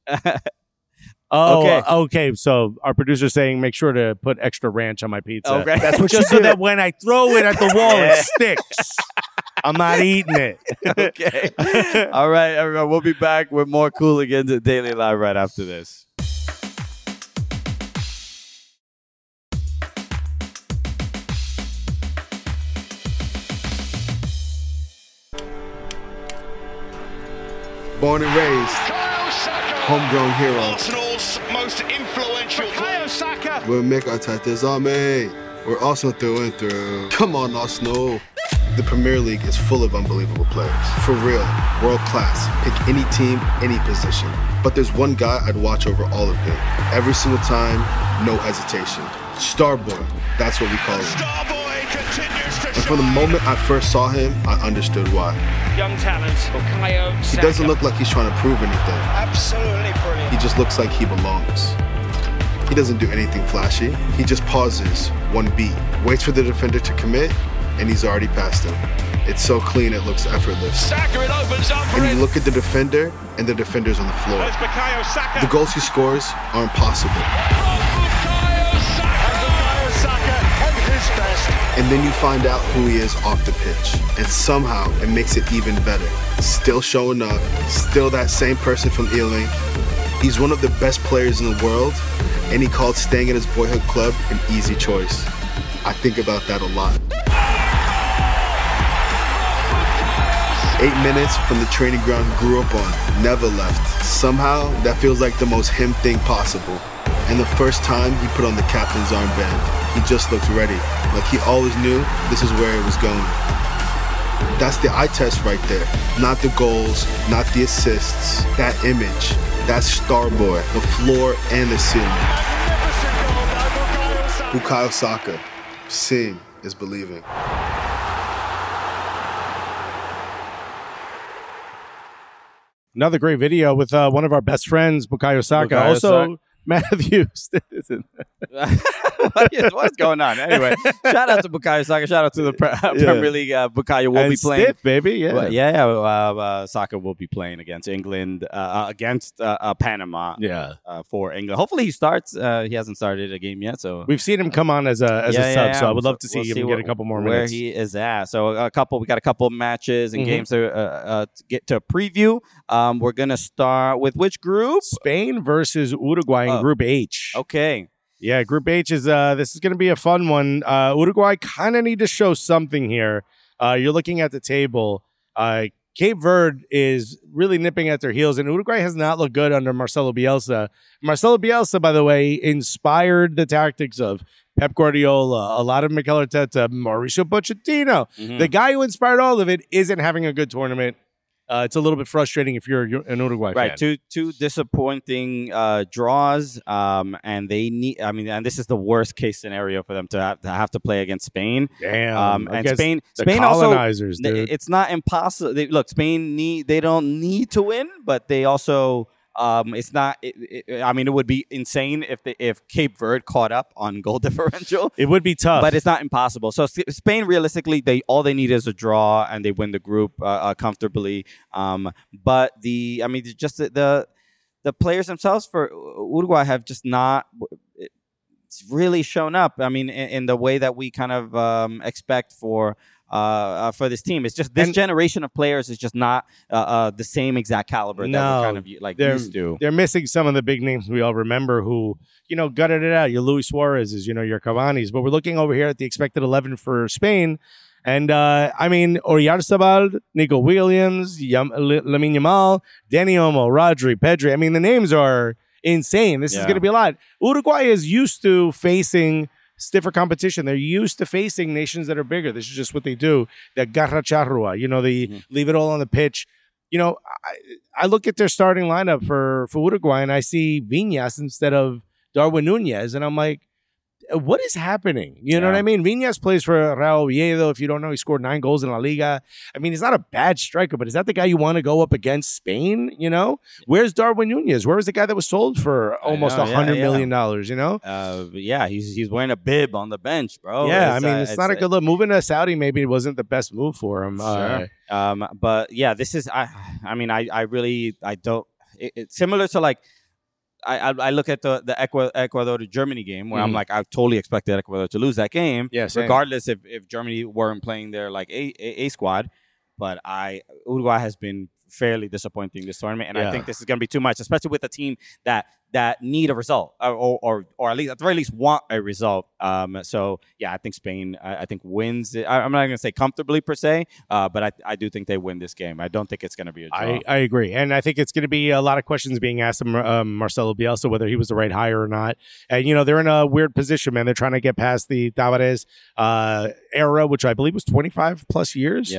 Oh, Okay. okay. okay. So our producer's saying make sure to put extra ranch on my pizza. Okay. That's what Just you so do. that when I throw it at the wall, Yeah. it sticks. I'm not eating it. Okay. All right, everyone. We'll be back with more Cooligans at Daily Live right after this. Born and raised, homegrown heroes. Arsenal's most influential player. We'll make our titles all made. We're also through and through. Come on, Arsenal. The Premier League is full of unbelievable players. For real, world class. Pick any team, any position. But there's one guy I'd watch over all of them. Every single time, no hesitation. Starboy, that's what we call him. Starboy continues to And from the moment I first saw him, I understood why. young talent, Bukayo He Saka. doesn't look like he's trying to prove anything. Absolutely brilliant. He just looks like he belongs. He doesn't do anything flashy. He just pauses one beat, waits for the defender to commit, and he's already past him. It's so clean, it looks effortless. Saka, it opens up for And you him. look at the defender, and the defender's on the floor. There's Bukayo Saka. The goals he scores are impossible. Bukayo Saka. And Bukayo Saka at his best. And then you find out who he is off the pitch. And somehow it makes it even better. Still showing up, still that same person from Ealing. He's one of the best players in the world, and he called staying at his boyhood club an easy choice. I think about that a lot. Eight minutes from the training ground he grew up on, never left. Somehow, that feels like the most him thing possible. And the first time he put on the captain's armband, he just looked ready, like he always knew this is where it was going. That's the eye test right there. Not the goals, not the assists, that image, that star boy, the floor and the ceiling. Bukayo Saka, seeing is believing. Another great video with uh, one of our best friends, Bukayo Saka. Bukayo also, Saka. Matthew. what is, what's going on? Anyway, shout out to Bukayo Saka. Shout out to the pre- Premier League. Uh, Bukayo will and be playing. stiff, baby. Yeah. Well, yeah, yeah. Uh, uh, Saka will be playing against England, uh, uh, against uh, uh, Panama. Yeah. Uh, for England. Hopefully he starts. Uh, he hasn't started a game yet, so We've seen him come on as a as Yeah, a yeah, sub, yeah. so I would love to see We'll him see get wh- a couple more where minutes. he is at. So a couple, we got a couple matches and Mhm. games to, uh, uh, to get to preview. Um, we're gonna start with which group? Spain versus Uruguay in Oh. Group H. Okay. Yeah, Group H is uh this is going to be a fun one. Uh, Uruguay kind of need to show something here. Uh, you're looking at the table. Uh, Cape Verde is really nipping at their heels, and Uruguay has not looked good under Marcelo Bielsa. Marcelo Bielsa, by the way, inspired the tactics of Pep Guardiola, a lot of Mikel Arteta, Mauricio Pochettino. Mhm. The guy who inspired all of it isn't having a good tournament. Uh, it's a little bit frustrating if you're an Uruguay Right, fan. two two disappointing uh, draws, um, and they need. I mean, and this is the worst case scenario for them to have to, have to play against Spain. Damn. Um, and against Spain, the Spain also. colonizers, dude. It's not impossible. They, look, Spain need. They don't need to win, but they also. Um, it's not. It, it, I mean, it would be insane if they, if Cape Verde caught up on goal differential. It would be tough. But it's not impossible. So S- Spain, realistically, they all they need is a draw, and they win the group uh, uh, comfortably. Um, but the, I mean, just the, the the players themselves for Uruguay have just not it's really shown up. I mean, in, in the way that we kind of um, expect for. Uh, uh, for this team, it's just this And- generation of players is just not uh, uh, the same exact caliber that No, we're kind of like they're- used to. They're missing some of the big names we all remember who, you know, gutted it out. Your Luis Suarez's, you know, your Cavani's. But we're looking over here at the expected eleven for Spain. And, uh, I mean, Oyarzabal, Nico Williams, Yam- L- Lamine Yamal, Dani Olmo, Rodri, Pedri. I mean, the names are insane. This is Yeah. going to be a lot. Uruguay is used to facing stiffer competition. They're used to facing nations that are bigger. This is just what they do. The garra charrua, you know, they Mhm. leave it all on the pitch. You know, I, I look at their starting lineup for, for Uruguay and I see Viñas instead of Darwin Nunez. And I'm like, what is happening? You know Yeah. what I mean? Viñas plays for Real Oviedo. If you don't know, he scored nine goals in La Liga. I mean, he's not a bad striker, but is that the guy you want to go up against Spain? You know, where's Darwin Nunez? Where was the guy that was sold for almost know, a yeah, hundred yeah. million dollars? You know? Uh, but yeah, he's he's wearing a bib on the bench, bro. yeah, I It's, mean, uh, it's, not a good look. Moving to Saudi maybe it wasn't the best move for him. Uh, Sure. Um, but yeah, this is I. I mean, I, I really I don't. It, it's similar to like. I, I I look at the the Ecuador, Ecuador to Germany game where I'm Mhm. like I totally expected Ecuador to lose that game, Yeah, same. regardless if, if Germany weren't playing their like a, a a squad. But I Uruguay has been fairly disappointing this tournament, and Yeah. I think this is going to be too much, especially with a team that that need a result or or or, or at least at the very least want a result. Um, so yeah, I think Spain I, I think wins. it. I, I'm not going to say comfortably per se, uh, but I I do think they win this game. I don't think it's going to be a draw. I, I agree. And I think it's going to be a lot of questions being asked of um, Marcelo Bielsa, whether he was the right hire or not. And, you know, they're in a weird position, man. They're trying to get past the Tavares uh, era, which I believe was twenty-five plus years. yeah.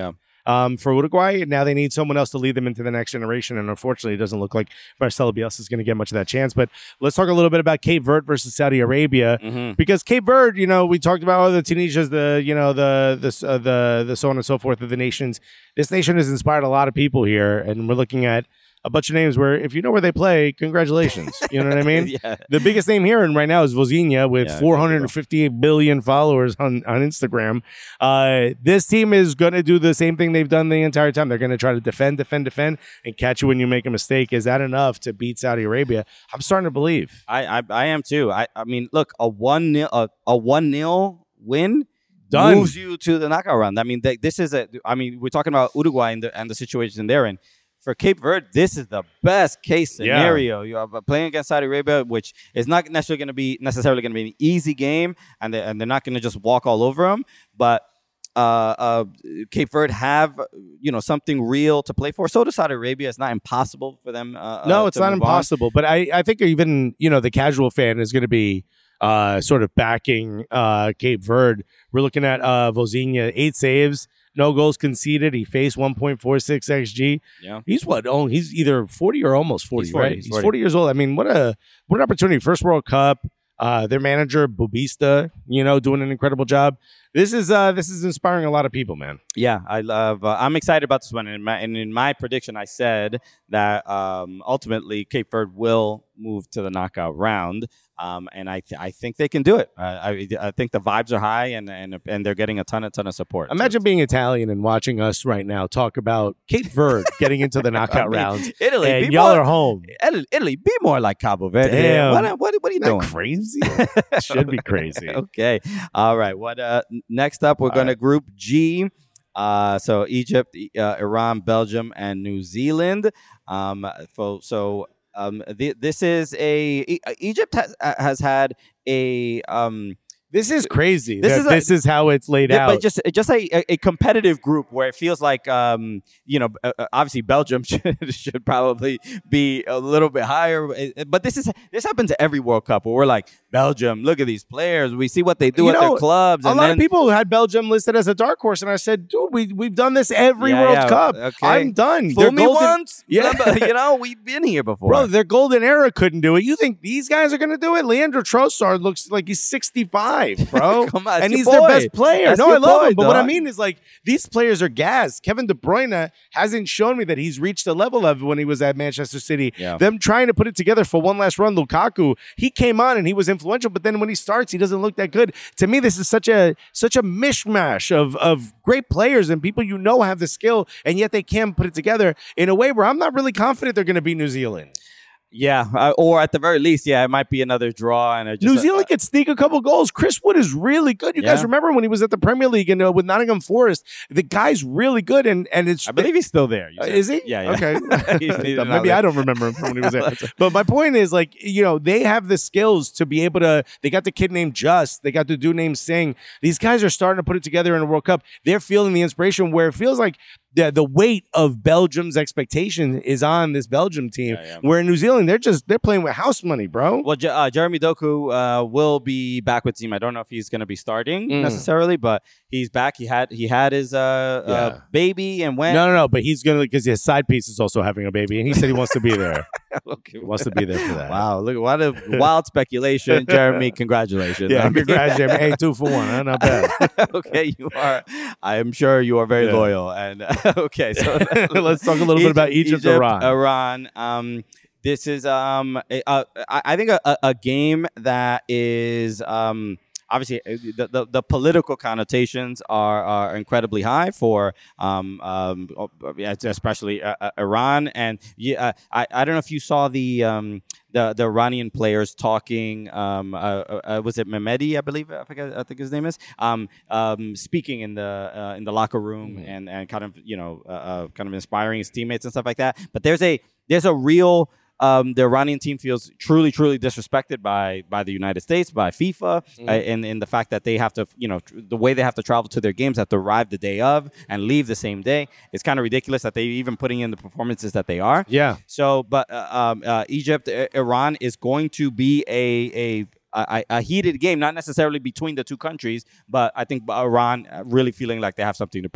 um, for Uruguay. And now they need someone else to lead them into the next generation. And unfortunately, it doesn't look like Marcelo Bielsa is going to get much of that chance. But let's talk a little bit about Cape Verde versus Saudi Arabia, Mm-hmm. because Cape Verde, you know, we talked about oh, the Tunisias, the you know the the uh, the the so on and so forth of the nations. This nation has inspired a lot of people here, and we're looking at a bunch of names where if you know where they play, congratulations. You know what I mean? Yeah. The biggest name here and right now is Vozinha with Yeah, four hundred fifty-eight billion followers on, on Instagram. Uh, this team is going to do the same thing they've done the entire time. They're going to try to defend, defend, defend, and catch you when you make a mistake. Is that enough to beat Saudi Arabia? I'm starting to believe. I, I I am too. I I mean, look, a one nil a, a one nil win Done. moves you to the knockout round. I mean, they, this is a. I mean, we're talking about Uruguay and the and the situation they're in. For Cape Verde, this is the best case scenario. You are playing against Saudi Arabia, which is not necessarily going to be necessarily going to be an easy game, and they, and they're not going to just walk all over them. But uh, uh, Cape Verde have you know something real to play for. So does Saudi Arabia. It's not impossible for them. Uh, No, uh, it's to not move on. impossible. But I, I think even, you know, the casual fan is going to be uh, sort of backing uh, Cape Verde. We're looking at uh, Vozinha, eight saves, no goals conceded. He faced one point four six X G. Yeah. He's what? Oh, he's either forty or almost forty, He's forty, right? he's He's forty. forty years old. I mean, what a what an opportunity. First World Cup. Uh, their manager, Bubista, you know, doing an incredible job. This is uh, this is inspiring a lot of people, man. Yeah, I love. Uh, I'm excited about this one, and in my, and in my prediction, I said that um, ultimately Cape Verde will move to the knockout round, um, and I th- I think they can do it. Uh, I I think the vibes are high, and and and they're getting a ton a ton of support. Imagine being Italian and watching us right now talk about Cape Verde getting into the knockout I mean, round. Italy, And be y'all more- are home. Italy, Italy, be more like Cabo Verde. Damn. What, what, what are you Isn't doing? that crazy? Should be crazy. Okay. All right. What? Uh, n- next up, we're All going to Group G. Uh, so Egypt, uh, Iran, Belgium, and New Zealand. Um, so so um, th- this is a E- Egypt has, has had a um. This is crazy. This This, is is, a- this is how it's laid Yeah, out. but just just a, a, a competitive group where it feels like um you know uh, uh, obviously Belgium should, should probably be a little bit higher, uh, but this is this happens at every World Cup where we're like Belgium, look at these players, we see what they do You at know, their clubs, a and lot then, of people had Belgium listed as a dark horse, and I said, dude, we, we've done this every Yeah, World yeah, Cup. okay. I'm done. fool Their me golden- once, Yeah. remember, you know we've been here before, Bro, their golden era couldn't do it. You think these guys are going to do it? Leandro Trossard looks like he's sixty-five, bro. Come on, and it's he's your their boy. best player. That's no, your I love boy, him. But what I dog. mean is, like, these players are gassed. Kevin De Bruyne hasn't shown me that he's reached a level of when he was at Manchester City. Yeah. Them trying to put it together for one last run. Lukaku, he came on and he was influential, but then when he starts, he doesn't look that good. To me, this is such a such a mishmash of of great players and people you know have the skill, and yet they can't put it together in a way where I'm not really confident they're going to beat New Zealand. yeah, uh, or at the very least, yeah, it might be another draw, and it just, New Zealand could sneak a couple goals. Chris Wood is really good. You guys Yeah. remember when he was at the Premier League and uh, with Nottingham Forest? The guy's really good, and and it's I believe he's still there. You Uh, said. is he? Yeah, yeah. Okay. He's- he's not Maybe there. I don't remember him from when he was there. But my point is, like, you know, they have the skills to be able to. They got the kid named Just. They got the dude named Singh. These guys are starting to put it together in a World Cup. They're feeling the inspiration where it feels like the the weight of Belgium's expectation is on this Belgium team. Yeah, yeah. Where in New Zealand, they're just they're playing with house money, bro. Well, Je- uh, Jeremy Doku uh, will be back with team. I don't know if he's going to be starting Mm. necessarily, but he's back. He had he had his uh, Yeah. uh, baby and went. No, no, no. But he's gonna because his side piece is also having a baby, and he said he wants to be there. Okay. He wants to be there for that. Wow, look what a wild speculation, Jeremy. Congratulations. Yeah, I mean- congrats, Jeremy. Hey, two for one. Huh? Not bad. okay, you are. I am sure you are very Yeah. loyal. And okay, so Let's talk a little bit about Egypt, Iran. Iran. Um, this is um, a, a, I I think a, a- a game that is um. Obviously, uh, the, the, the political connotations are, are incredibly high for, um, um, oh, yeah, especially uh, uh, Iran. And yeah, uh, I, I don't know if you saw the um, the, the Iranian players talking. Um, uh, uh, was it Mehmedi? I believe I forget. I think his name is. Um, um, speaking in the uh, in the locker room and, and kind of you know uh, uh, kind of inspiring his teammates and stuff like that. But there's a there's a real Um, the Iranian team feels truly, truly disrespected by by the United States, by FIFA, Mm. uh, in in the fact that they have to, you know, tr- the way they have to travel to their games, have to arrive the day of and leave the same day. It's kind of ridiculous that they even putting in the performances that they are. Yeah. So, but uh, um, uh, Egypt, uh, Iran is going to be a a a, a heated game, not necessarily between the two countries, but I think Iran uh, really feeling like they have something to prove.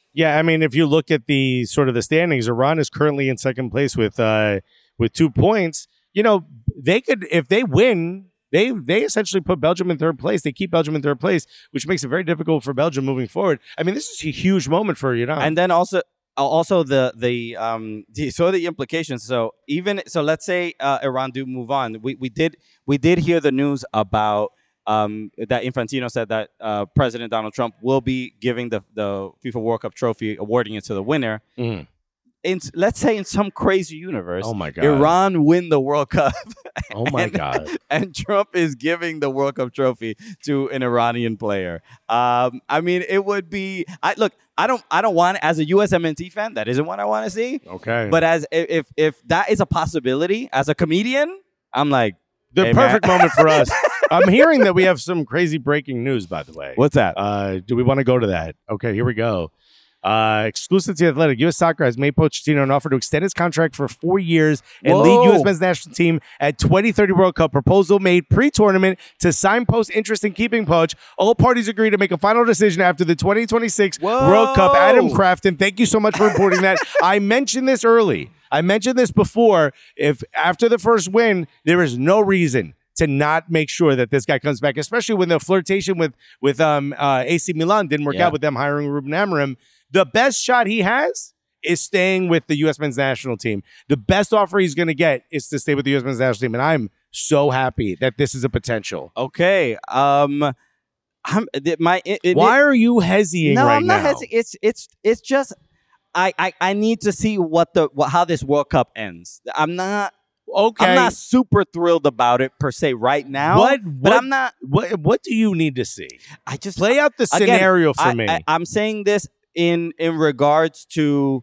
Yeah, I mean, if you look at the sort of the standings, Iran is currently in second place with uh, with two points. You know, they could if they win, they they essentially put Belgium in third place. They keep Belgium in third place, which makes it very difficult for Belgium moving forward. I mean, this is a huge moment for Iran. And then also. Also, the the um the, so the implications. So even so, let's say uh, Iran do move on. We we did we did hear the news about um that Infantino said that uh, President Donald Trump will be giving the the FIFA World Cup trophy, awarding it to the winner. Mm. In let's say in some crazy universe, Oh my God. Iran win the World Cup. Oh my and, God. And Trump is giving the World Cup trophy to an Iranian player. Um, I mean, it would be. I look. I don't. I don't want as a U S M N T fan. That isn't what I want to see. Okay. But as if if that is a possibility, as a comedian, I'm like the hey, perfect man. moment for us. I'm hearing that we have some crazy breaking news, by the way. What's that? Uh, do we want to go to that? Okay, here we go. Uh, exclusive to the Athletic, U S Soccer has made Pochettino an offer to extend his contract for four years and Whoa. lead U S men's national team at twenty thirty World Cup. Proposal made pre-tournament to signpost interest in keeping Poch. All parties agree to make a final decision after the twenty twenty-six Whoa. World Cup. Adam Crafton, thank you so much for reporting that. I mentioned this early. I mentioned this before. If after the first win, there is no reason to not make sure that this guy comes back, especially when the flirtation with with um uh, A C Milan didn't work Yeah. out with them hiring Ruben Amorim. The best shot he has is staying with the U S men's national team. The best offer he's going to get is to stay with the U S men's national team, and I'm so happy that this is a potential. Okay. Um, I'm th- my. It, it, Why are you hesitating no, right I'm not now? hesitating. It's it's it's just I, I I need to see what the what, how this World Cup ends. I'm not. Okay. I'm not super thrilled about it per se right now. What- But what- I'm not. What What do you need to see? I just Play out the Again, scenario for I, me. I, I'm saying this in in regards to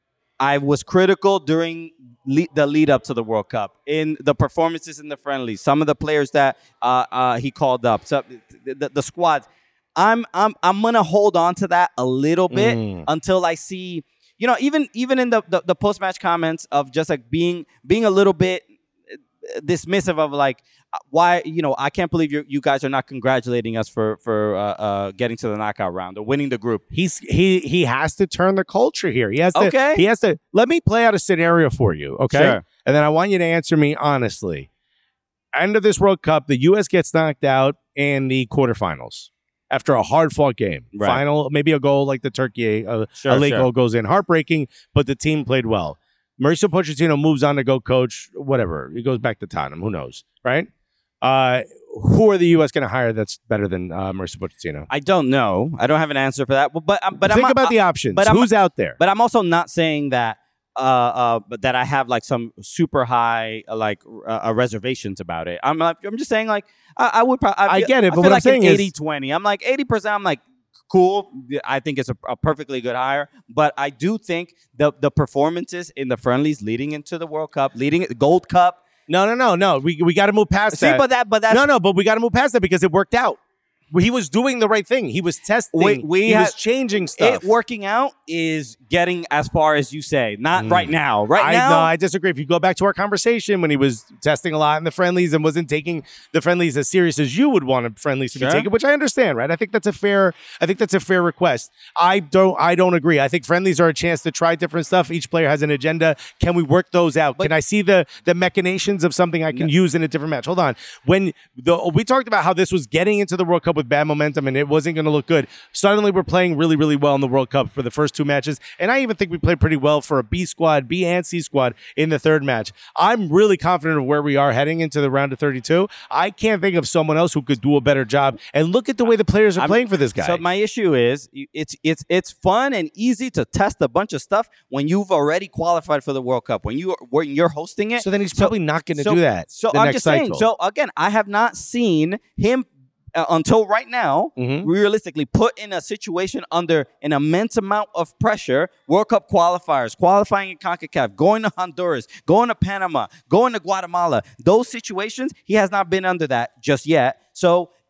I was critical during le- the lead up to the World Cup in the performances in the friendlies. Some of the players that uh, uh, he called up, so the, the, the squads. I'm I'm I'm gonna hold on to that a little bit Mm. until I see. You know, even even in the the, the post match comments of just like being being a little bit dismissive of like why you know I can't believe you you guys are not congratulating us for for uh, uh, getting to the knockout round or winning the group. He's he he has to turn the culture here. He has to. Okay. He has to. Let me play out a scenario for you, okay? Sure. And then I want you to answer me honestly. End of this World Cup, the U S gets knocked out in the quarterfinals after a hard fought game. Right. Final, maybe a goal like the Turkey, uh, Sure, a late sure. goal goes in, heartbreaking, but the team played well. Mauricio Pochettino moves on to go coach, whatever. He goes back to Tottenham. Who knows, right? Uh, who are the U S going to hire that's better than uh, Mauricio Pochettino? I don't know. I don't have an answer for that. But but, um, but Think I'm, about uh, the options. but I'm- Who's out there? But I'm also not saying that uh uh but that I have like some super high uh, like uh, uh, reservations about it. I'm like I'm just saying like I, I would probably I get it, I but feel what I'm like saying an is- eighty twenty. I'm like eighty percent. I'm like cool. I think it's a, a perfectly good hire, but I do think the the performances in the friendlies leading into the World Cup, leading Gold Cup. No, no, no, no. We we got to move past See, that. but that but that's no, no, but we got to move past that because it worked out. He was doing the right thing. He was testing. We- we he was had- changing stuff. it working out is getting as far as you say. Not Mm. right now. Right I, now, no, I disagree. If you go back to our conversation when he was testing a lot in the friendlies and wasn't taking the friendlies as serious as you would want friendlies to Sure. be taken, which I understand, right? I think that's a fair. I think that's a fair request. I don't. I don't agree. I think friendlies are a chance to try different stuff. Each player has an agenda. Can we work those out? But- Can I see the the machinations of something I can use in a different match? Hold on. When the we talked about how this was getting into the World Cup with bad momentum and it wasn't going to look good. Suddenly, we're playing really, really well in the World Cup for the first two matches, and I even think we played pretty well for a B squad, B and C squad in the third match. I'm really confident of where we are heading into the round of thirty-two. I can't think of someone else who could do a better job. And look at the way the players are I'm- playing for this guy. So my issue is you- it's it's it's fun and easy to test a bunch of stuff when you've already qualified for the World Cup. When you when you're hosting it. So then he's probably not going to so- do that. So the I'm next just cycle. saying. So again, I have not seen him uh, until right now. Mhm. Realistically, put in a situation under an immense amount of pressure. World Cup qualifiers, qualifying in CONCACAF, going to Honduras, going to Panama, going to Guatemala. Those situations, he has not been under that just yet. So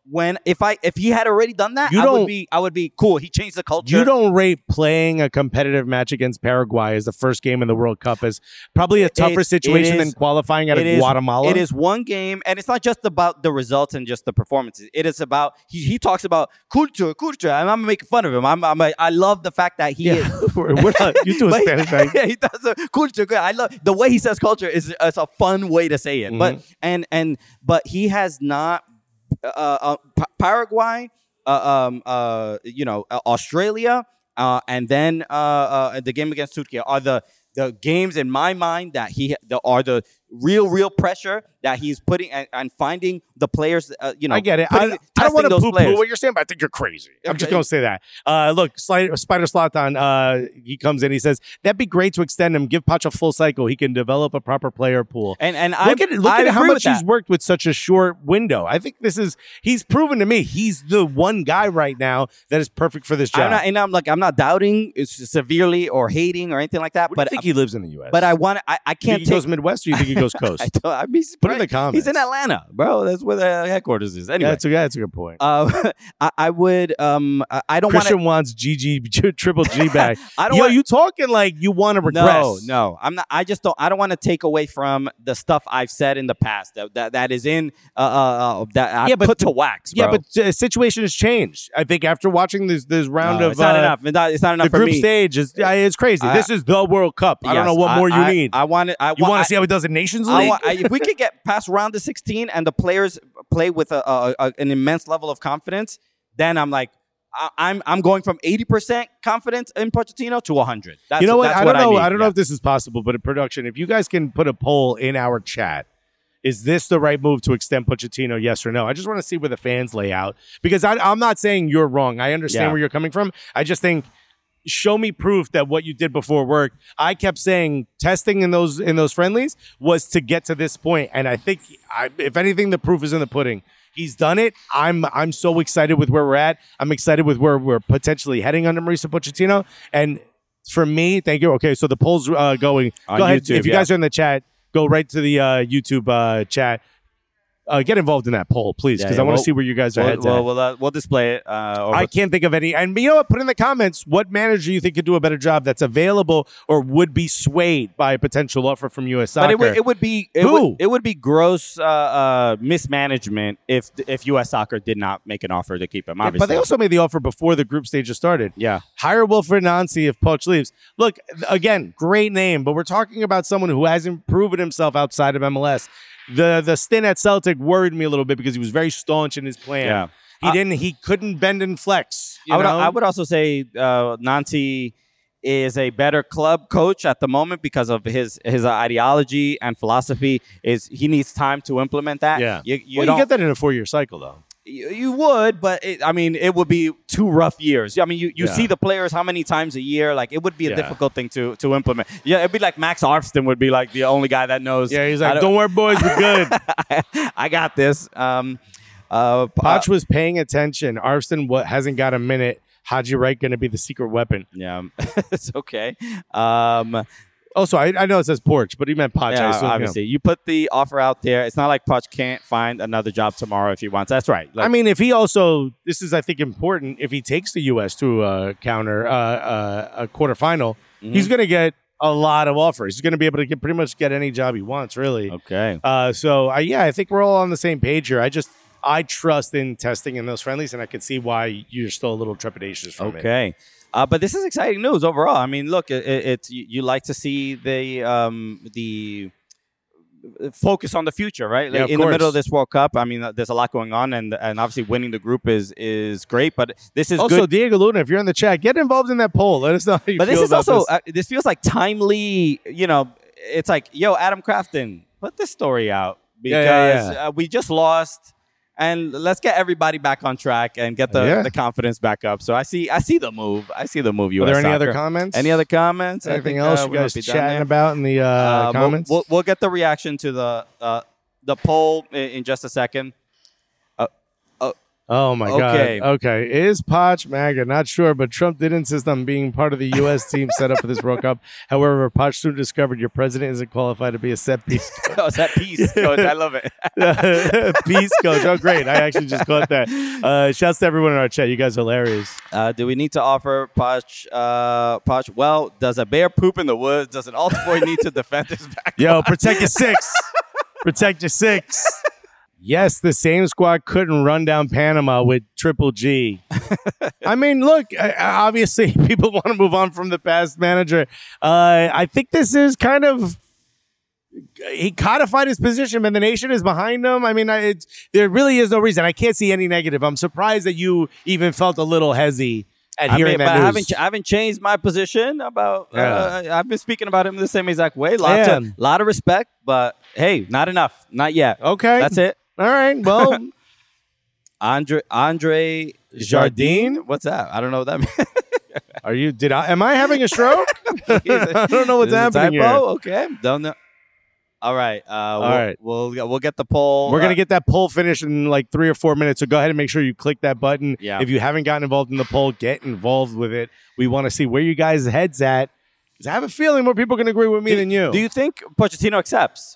when if I if he had already done that, You I would don't- be I would be cool. He changed the culture. You don't rate playing a competitive match against Paraguay as the first game in the World Cup as probably a tougher It- situation it than is- qualifying out of It is- Guatemala. It is one game, and it's not just about the results and just the performances. It is about he, he talks about culture, culture, and I'm making fun of him. I'm, I'm I love the fact that he Yeah. is. we're, we're not, you do a But he- Spanish thing. yeah, he does a culture. good. I love the way he says culture is it's a fun way to say it. Mm-hmm. But and and but he has not uh, uh, Pa- Paraguay, uh, um, uh, you know, uh, Australia, uh, and then uh, uh, the game against Turkey are the the games in my mind that he the, are the real real pressure that he's putting and, and finding the players. Uh, you know, I get it. I, putting- I don't testing want to those poo-poo players. what you're saying, but I think you're crazy. I'm just Okay. going to say that. Uh, look, Slider, Spider Slatan, uh, he comes in. He says, that'd be great to extend him. Give Pacho full cycle. He can develop a proper player pool. And and Look I at look I at how agree much with he's that. worked with such a short window. I think this is he's proven to me he's the one guy right now that is perfect for this job. I'm not, and I'm like I'm not doubting it's severely or hating or anything like that. What but do you think he lives in the U S? but I want I, I You think can't he take goes Midwest or you think he goes Coast? I don't, I'd be Put it in the surprised. comments. He's in Atlanta, bro. That's where the headquarters is. Anyway, Yeah, that's a, yeah, that's a good point. uh, I, I would. Um, I, I don't want Christian to. wants G G triple G back. I don't Yo, wanna- you talking like you want to regress? No, no, I'm not. I just don't. I don't want to take away from the stuff I've said in the past that that, that is in uh, uh, uh that I Yeah, but put the- to wax. Yeah, bro. but the situation has changed. I think after watching this this round No, of it's not uh, enough. It's not, it's not enough the for group me. stage is uh, it's crazy. I- this is the World Cup. I don't Yes, know what more you I, need. I want it. I you want I- to see how he does in Nations I League? want, I, if we could get past round of sixteen and the players play with a, a, a, an immense level of confidence, then I'm like, I, I'm I'm going from eighty percent confidence in Pochettino to one hundred. That's, you know what? That's I don't know. need. I, don't know Yeah. if this is possible, but in production, if you guys can put a poll in our chat, is this the right move to extend Pochettino? Yes or no? I just want to see where the fans lay out because I, I'm not saying you're wrong. I understand Yeah. where you're coming from. I just think show me proof that what you did before worked. I kept saying testing in those in those friendlies was to get to this point, and I think I, if anything, the proof is in the pudding. He's done it. I'm I'm so excited with where we're at. I'm excited with where we're potentially heading under Mauricio Pochettino. And for me, thank you. Okay, so the poll's uh, going. On Go ahead. YouTube, If you yeah. guys are in the chat, go right to the uh, YouTube uh, chat. Uh, get involved in that poll, please, Yeah, because yeah, I want to we'll- see where you guys are We'll, headed. we'll, we'll, uh, we'll display it. Uh, or I we'll- can't think of any. And you know what? Put in the comments what manager you think could do a better job that's available or would be swayed by a potential offer from U S Soccer. But it would, it would be it Who? would, it would be gross uh, uh, mismanagement if if U S Soccer did not make an offer to keep him. Yeah, Obviously, but they also made the offer before the group stages started. yeah. Hire Wilfred Nancy if Poch leaves. Look, again, great name, but we're talking about someone who hasn't proven himself outside of M L S. The the stint at Celtic worried me a little bit because he was very staunch in his plan. Yeah. He Uh, didn't. He couldn't bend and flex. You I would know? I would also say uh, Nancy is a better club coach at the moment because of his his ideology and philosophy. Is he needs time to implement that? Yeah. you, you well, don't. you get that in a four year cycle, though. You, you would, but it, I mean, it would be two rough years. I mean, you, you Yeah. see the players how many times a year? Like, it would be a Yeah. difficult thing to to implement. Yeah, it'd be like Max Arfston would be like the only guy that knows. Yeah, he's I like, don't- don't worry, boys, we're good. I got this. Um, uh, Poch was paying attention. Arfston what hasn't got a minute. Haji Wright going to be the secret weapon. yeah, it's okay. Um, Also, I, I know it says Porch, but he meant Poch. I yeah, assume, you know. obviously, you put the offer out there. It's not like Poch can't find another job tomorrow if he wants. That's right. Like, I mean, if he also, this is, I think, important. If he takes the U S to a counter, uh, uh, a quarterfinal, Mm-hmm. he's going to get a lot of offers. He's going to be able to get pretty much get any job he wants, really. okay. Uh, so, I, yeah, I think we're all on the same page here. I just, I trust in testing in those friendlies, and I can see why you're still a little trepidatious from it. Okay. Uh, but this is exciting news overall. I mean, look, it, it, it's you, you like to see the um, the focus on the future, right? Yeah, Like of in the middle course. of this World Cup, I mean, there's a lot going on, and and obviously winning the group is is great. But this is Also, good. Diego Luna, if you're in the chat, get involved in that poll. Let us know how you But feel this is about also this. uh, this feels like timely. You know, it's like, yo, Adam Crafton, put this story out because Yeah, yeah, Uh, we just lost. And let's get everybody back on track and get the, Yeah. the confidence back up. So I see I see the move. I see the move. U Are S there any other Soccer. comments? Any other comments? I Anything think, else uh, you we might guys be done chatting there. about in the uh, Uh, we'll- comments? We'll, we'll get the reaction to the uh, the poll in, in just a second. Uh, uh, Oh my Okay. God. Okay. Is Poch MAGA? Not sure, but Trump did insist on being part of the U S team set up for this World Cup. However, Poch soon discovered your president isn't qualified to be a set piece coach. Oh, it's that piece, coach. I love it. Peace coach. Oh, great. I actually just caught that. Uh, shouts to everyone in our chat. You guys are hilarious. Uh, do we need to offer Poch? Uh, Poch? Well, does a bear poop in the woods? Does an altar boy need to defend his back? Yo, protect your six. Protect your six. Yes, the same squad couldn't run down Panama with Triple G. I mean, look, uh, obviously people want to move on from the past manager. Uh, I think this is kind of, he codified his position and the nation is behind him. I mean, I, it's, there really is no reason. I can't see any negative. I'm surprised that you even felt a little hezzy at I hearing mean, that but news. I haven't, ch- I haven't changed my position about. Uh, Yeah. I've been speaking about him the same exact way. Lots Yeah. of, lot of respect, but hey, not enough, not yet. Okay. That's it. All right. Well, Andre Andre Jardine. What's that? I don't know what that means. are you, did I, am I having a stroke? I don't know what's Is it a happening typo? here. Okay, don't know. All right. Uh, we'll, right. We'll we'll get the poll. We're Uh, going to get that poll finished in like three or four minutes. So go ahead and make sure you click that button. Yeah. If you haven't gotten involved in the poll, get involved with it. We want to see where you guys' heads at. 'Cause I have a feeling more people can agree with me do, than you. Do you think Pochettino accepts?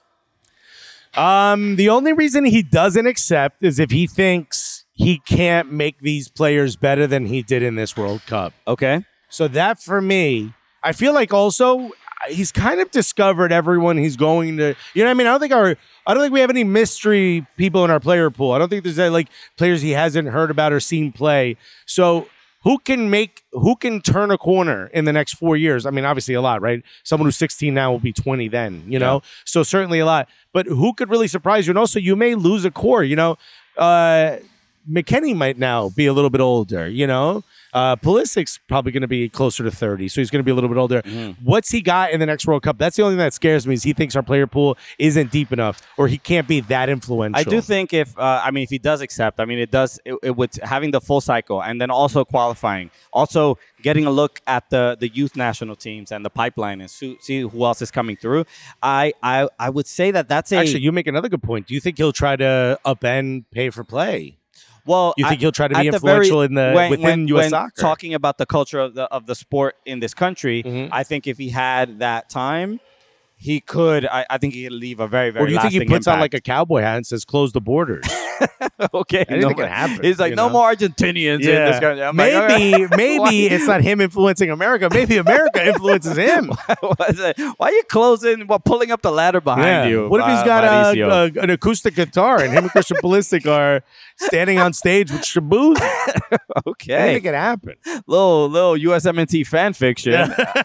Um, the only reason he doesn't accept is if he thinks he can't make these players better than he did in this World Cup. Okay. So that for me, I feel like also he's kind of discovered everyone he's going to. You know what I mean? I don't think our I don't think we have any mystery people in our player pool. I don't think there's any, like players he hasn't heard about or seen play. So who can make who can turn a corner in the next four years? I mean, obviously a lot, right? Someone who's sixteen now will be twenty then, you know? So certainly a lot. But who could really surprise you? And also you may lose a core, you know. Uh McKennie might now be a little bit older, you know. Uh, Pulisic's probably going to be closer to thirty, so he's going to be a little bit older. Mm-hmm. What's he got in the next World Cup? That's the only thing that scares me is he thinks our player pool isn't deep enough or he can't be that influential. I do think if uh, I mean if he does accept, I mean it does it, it with having the full cycle and then also qualifying, also getting a look at the the youth national teams and the pipeline and see, see who else is coming through. I I I would say that that's a Actually, you make another good point. Do you think he'll try to upend pay for play? Well, You think I- he'll try to be at the influential very- in the when, within when, U S when soccer? talking about the culture of the of the sport in this country, Mhm. I think if he had that time, he could. I, I think he could leave a very very. Or do you think he lasting puts on like impact. a cowboy hat and says, close the borders? okay? Anything no can happen, He's like you no know? more Argentinians in this country. I'm like, maybe okay. maybe Why- it's not him influencing America. Maybe America influences him. Why is it- why are you closing? Well, pulling up the ladder behind you. What if he's uh, got a, Mauricio? a, an acoustic guitar and him and Christian Pulisic are standing on stage with Shaboozey? okay, Anything can happen. little little U S M N T fan fiction.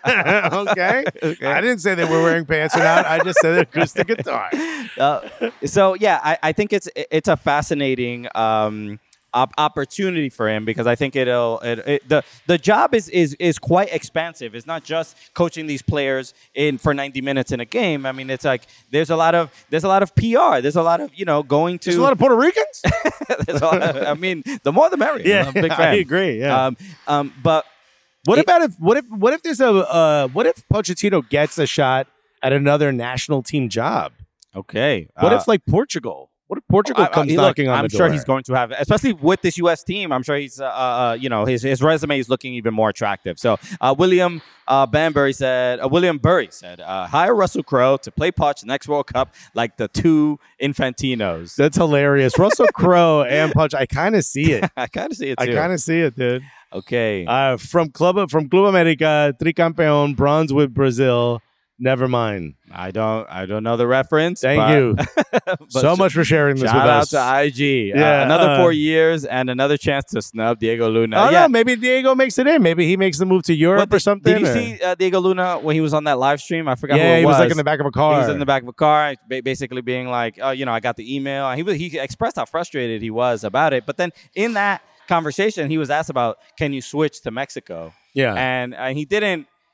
okay. I didn't say they were wearing pants or not. I just said an acoustic guitar. Uh, so yeah, I, I think it's it's a fascinating um, op- opportunity for him because I think it'll it, it, the the job is is is quite expansive. It's not just coaching these players in for ninety minutes in a game. I mean, it's like there's a lot of there's a lot of P R. There's a lot of you know going to. There's a lot of Puerto Ricans? there's a lot of- I mean, the more the merrier. Yeah, I'm a big fan. I agree. Yeah. Um, um, but What It- about if what if what if there's a uh, what if Pochettino gets a shot at another national team job? okay, What uh, if like Portugal? What if Portugal I- I- comes look, knocking on I'm the sure door? he's going to have, especially with this U S team. I'm sure he's, uh, uh, you know, his his resume is looking even more attractive. So uh, William uh, Banbury said, uh, William Burry said, uh, hire Russell Crowe to play Poch next World Cup like the two Infantinos. That's hilarious. Russell Crowe and Punch. I kind of see it. I kind of see it I too. kind of see it, dude. okay. Uh, from Club from Club America, tricampeón, bronze with Brazil. Never mind. I don't I don't know the reference. Thank but- you but so much for sharing this Shout with out us. to I G. Uh, Yeah, another uh, four years and another chance to snub Diego Luna. Oh yeah. no, maybe Diego makes it in. Maybe he makes the move to Europe What, or something. Did you or- see uh, Diego Luna when he was on that live stream? I forgot who Yeah, it he was was. like in the back of a car. He was in the back of a car, ba- basically being like, "Oh, you know, I got the email." And he was, he expressed how frustrated he was about it. But then in that conversation, he was asked about, "Can you switch to Mexico?" Yeah. and uh, he didn't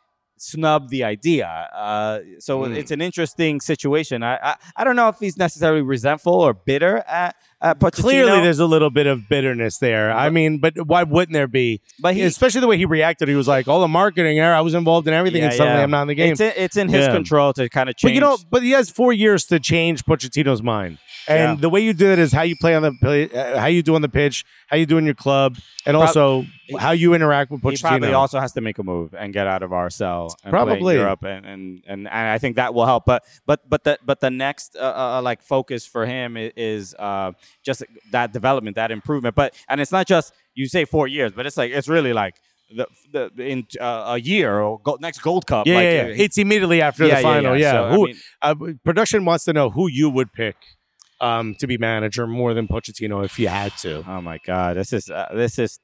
snub the idea. Uh, so Mm. it's an interesting situation. I, I I don't know if he's necessarily resentful or bitter at, at Pochettino. Clearly, there's a little bit of bitterness there. I mean, but why wouldn't there be? But he- especially the way he reacted. He was like, "All the marketing there, I was involved in everything, Yeah, and suddenly yeah. I'm not in the game." It's in, it's in his Yeah. control to kind of change. But you know, but he has four years to change Pochettino's mind, and Yeah. the way you do it is how you play on the play, uh, how you do on the pitch, how you do in your club, and Prob- also how you interact with he Pochettino. probably also has to make a move and get out of our cell and play Probably. in Europe, and, and, and, and I think that will help. But but but the but the next uh, uh, like focus for him i- is uh, just that development, that improvement. But and it's not just you say four years, but it's like it's really like the the in uh, a year or go, next Gold Cup. yeah, like, yeah, uh, yeah. he- It's immediately after Yeah, the yeah, final. yeah. Yeah, So, I who mean- uh, production wants to know who you would pick um, to be manager more than Pochettino if you had to. Oh my God, this is uh, this is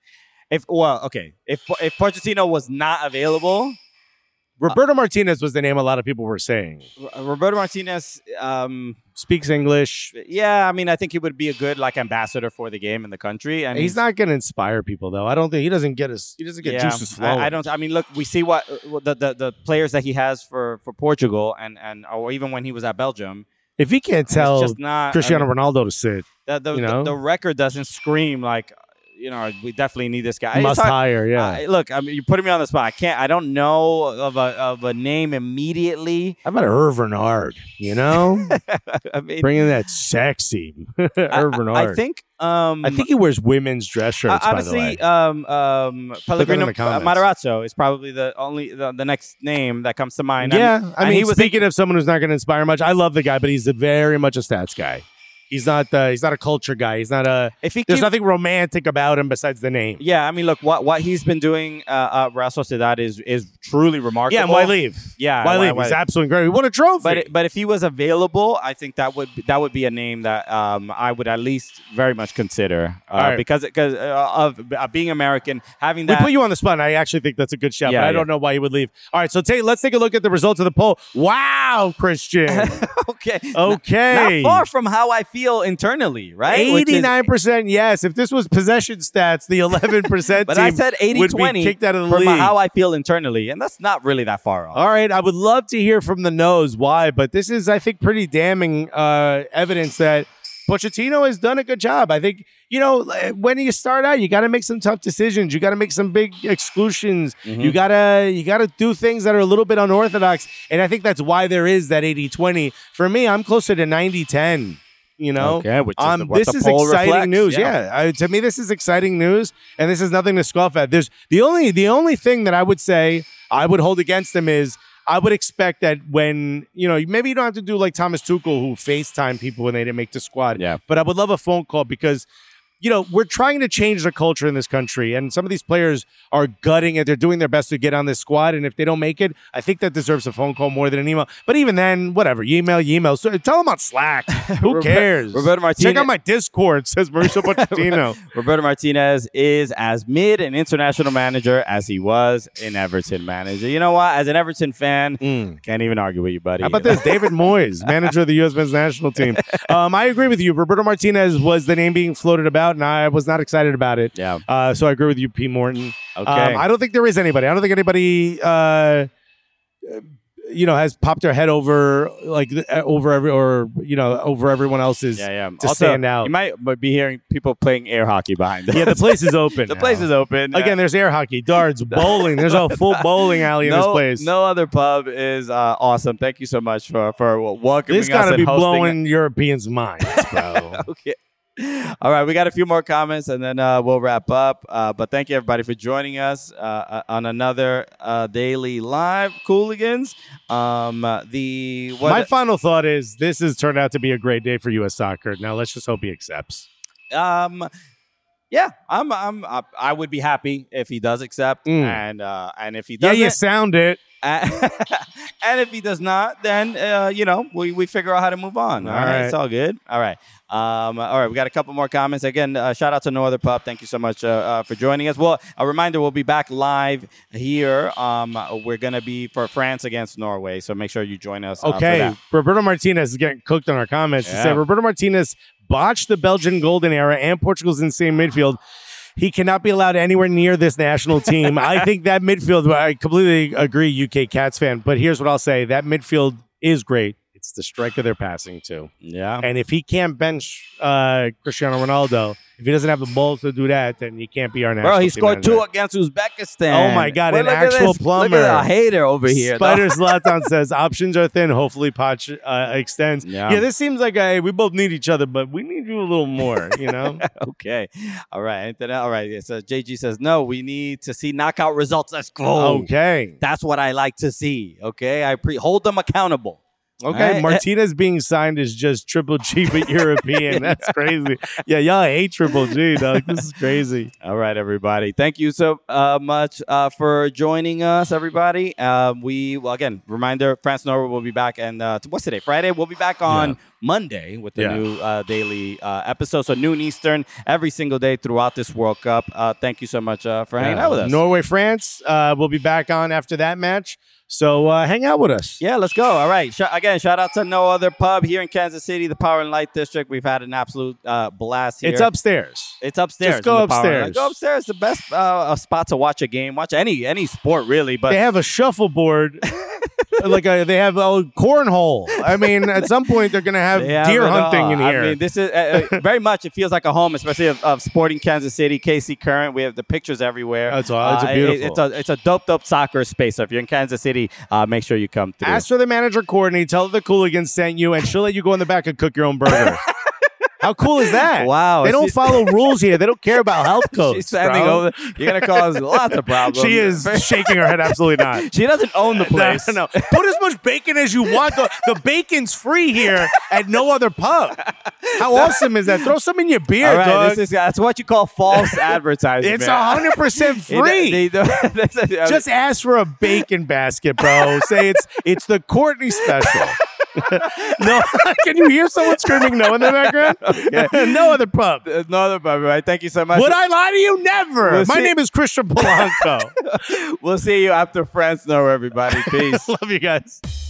if well okay if if Pochettino was not available, Roberto Martinez was the name a lot of people were saying. R- Roberto Martinez. Um, Speaks English. yeah, I mean, I think he would be a good like ambassador for the game in the country, and He's not going to inspire people though. I don't think he doesn't get his. He doesn't get yeah, juices flowing. I, I don't. I mean, look, we see what uh, the, the the players that he has for for Portugal, and and or even when he was at Belgium. If he can't and tell it's just not Cristiano I mean, Ronaldo to sit, the, the, you the, know? the record doesn't scream like, you know, we definitely need this guy. must It's hard- hire. Yeah. I- look, I mean, you're putting me on the spot. I can't. I don't know of a of a name immediately. How about Irv Renard? You know, I mean, bringing that sexy I, Irv I- Renard. I think. Um, I think he wears women's dress shirts. Uh, by the way, honestly, um, um, it in Pellegrino the comments. Matarazzo is probably the only the, the next name that comes to mind. yeah. mean, I and mean, he was speaking of someone who's not going to inspire much, I love the guy, but he's a very much a stats guy. He's not. Uh, he's not a culture guy. He's not a. if he There's keep- nothing romantic about him besides the name. Yeah, I mean, look, what what he's been doing uh, at Real Sociedad is is truly remarkable. Yeah, and why leave? Yeah, why why- leave? why- He's absolutely great. He won a trophy. But it, but if he was available, I think that would that would be a name that um, I would at least very much consider uh, right. because because uh, of uh, being American, having we that. put you on the spot. And I actually think that's a good shout, Yeah, but I yeah. don't know why he would leave. All right, so take, let's take a look at the results of the poll. Wow, Christian. okay, Okay. not far from how I feel internally, right? Which is- eighty-nine percent yes. If this was possession stats, the eleven percent But team I said eighty would twenty be kicked out of the from league. how I feel internally, and that's not really that far off. All right, I would love to hear from the nose why, but this is, I think, pretty damning uh, evidence that Pochettino has done a good job. I think, you know, when you start out, you got to make some tough decisions. You got to make some big exclusions. Mm-hmm. You gotta you gotta do things that are a little bit unorthodox, and I think that's why there is that eighty twenty. For me, I'm closer to ninety ten. You know, Okay, which is um, the- what this the is poll exciting reflects, news. yeah. Yeah, I, to me, this is exciting news, and this is nothing to scoff at. There's the only the only thing that I would say I would hold against him is I would expect that when, you know, maybe you don't have to do like Thomas Tuchel who FaceTime people when they didn't make the squad. Yeah. But I would love a phone call because, you know, we're trying to change the culture in this country, and some of these players are gutting it. They're doing their best to get on this squad, and if they don't make it, I think that deserves a phone call more than an email. But even then, whatever, you email, you email. So tell them on Slack. Who Roberto- cares? Roberto Check Martinez- out my Discord, says Mauricio Pochettino. Roberto Martinez is as mid an international manager as he was an Everton manager. You know what? As an Everton fan, Mm. can't even argue with you, buddy. How about this? David Moyes, manager of the U S men's national team. Um, I agree with you. Roberto Martinez was the name being floated about, and I was not excited about it. Yeah. Uh, so I agree with you, P. Morton. Okay. Um, I don't think there is anybody. I don't think anybody, uh, you know, has popped their head over like uh, over every or you know over everyone else's Yeah, yeah. to Also, stand out. You might be hearing people playing air hockey behind us. Yeah, the place is open. the now. place is open. Again, there's air hockey, darts, bowling. There's a full bowling alley in no, this place. No other pub is uh, awesome. Thank you so much for for welcoming this us got to and be hosting. blowing Europeans' minds, bro. Okay. All right, we got a few more comments and then uh, we'll wrap up. Uh, but thank you everybody for joining us uh, on another uh, daily live Cooligans. Um, uh, the what, My final thought is this has turned out to be a great day for U S soccer. Now let's just hope he accepts. um, yeah, I'm I'm I, I would be happy if he does accept, Mm. and uh, and if he Yeah, doesn't, you sound it. and if he does not, then uh, you know we, we figure out how to move on. All All right, right. it's all good. All right, um, all right. We got a couple more comments. Again, uh, shout out to No Other Pup. Thank you so much uh, uh, for joining us. Well, a reminder: we'll be back live here. Um, we're gonna be for France against Norway, so make sure you join us. uh, for Okay, that. Roberto Martinez is getting cooked on our comments. He Yeah. said Roberto Martinez botched the Belgian golden era and Portugal's insane midfield. He cannot be allowed anywhere near this national team. I think that midfield, I completely agree, U K Cats fan, but here's what I'll say. That midfield is great. It's the striker they're passing to. Yeah. And if he can't bench uh, Cristiano Ronaldo, if he doesn't have the balls to do that, then he can't be our national Bro, he team scored two manager. against Uzbekistan. Oh, my God, Well, an look at actual this. plumber. Look at a hater over here. Spider though. Zlatan says, options are thin. Hopefully, Poch uh, extends. Yeah. Yeah. This seems like a, we both need each other, but we need you a little more, you know? Okay. All right. Anything else? All right. Yeah, so J G says, no, we need to see knockout results. Let's go. Okay. That's what I like to see. Okay. I pre- hold them accountable. Okay, Right. Martinez being signed is just Triple G, but European. That's crazy. Yeah, y'all hate Triple G, dog. This is crazy. All right, everybody. Thank you so uh, much uh, for joining us, everybody. Uh, we, well, again, reminder, France Norway will be back. And uh, what's today? Friday? We'll be back on Yeah. Monday with the Yeah. new uh, daily uh, episode. So noon Eastern every single day throughout this World Cup. Uh, thank you so much uh, for hanging out with us. Norway, France. Uh, we'll be back on after that match. So uh, hang out with us. Yeah, let's go. All right. Sh- again, shout out to No Other Pub here in Kansas City, the Power and Light District. We've had an absolute uh, blast here. It's upstairs. It's upstairs. Just go in the Power and upstairs. Light. Go upstairs. The best uh, a spot to watch a game. Watch any any sport really. But They have a shuffleboard, like a, they have a cornhole. I mean, at some point they're gonna have they have deer it hunting all. in here. I mean, this is uh, uh, very much. It feels like a home, especially of, of Sporting Kansas City, K C Current. We have the pictures everywhere. That's all- it's a Uh, it- beautiful. it's a it's a dope dope soccer space. So if you're in Kansas City, uh, make sure you come through. Ask for the manager, Courtney. Tell her the Cooligans sent you, and she'll let you go in the back and cook your own burger. How cool is that? Wow. They don't She- follow rules here. They don't care about health codes. She's standing bro. over. You're gonna cause lots of problems. She is shaking her head. Absolutely not. She doesn't own the place. No, no, no. Put as much bacon as you want. The, the bacon's free here at No Other Pub. How awesome is that? Throw some in your beer, All right, dog. this is that's what you call false advertising. It's man. one hundred percent free. They- they- they- Just ask for a bacon basket, bro. Say it's it's the Courtney special. No, can you hear someone screaming no in the background? No Other Pub. no other pub, right? Thank you so much. Would I lie to you? Never. We'll My see- name is Christian Polanco. We'll see you after France. No, everybody. Peace. Love you guys.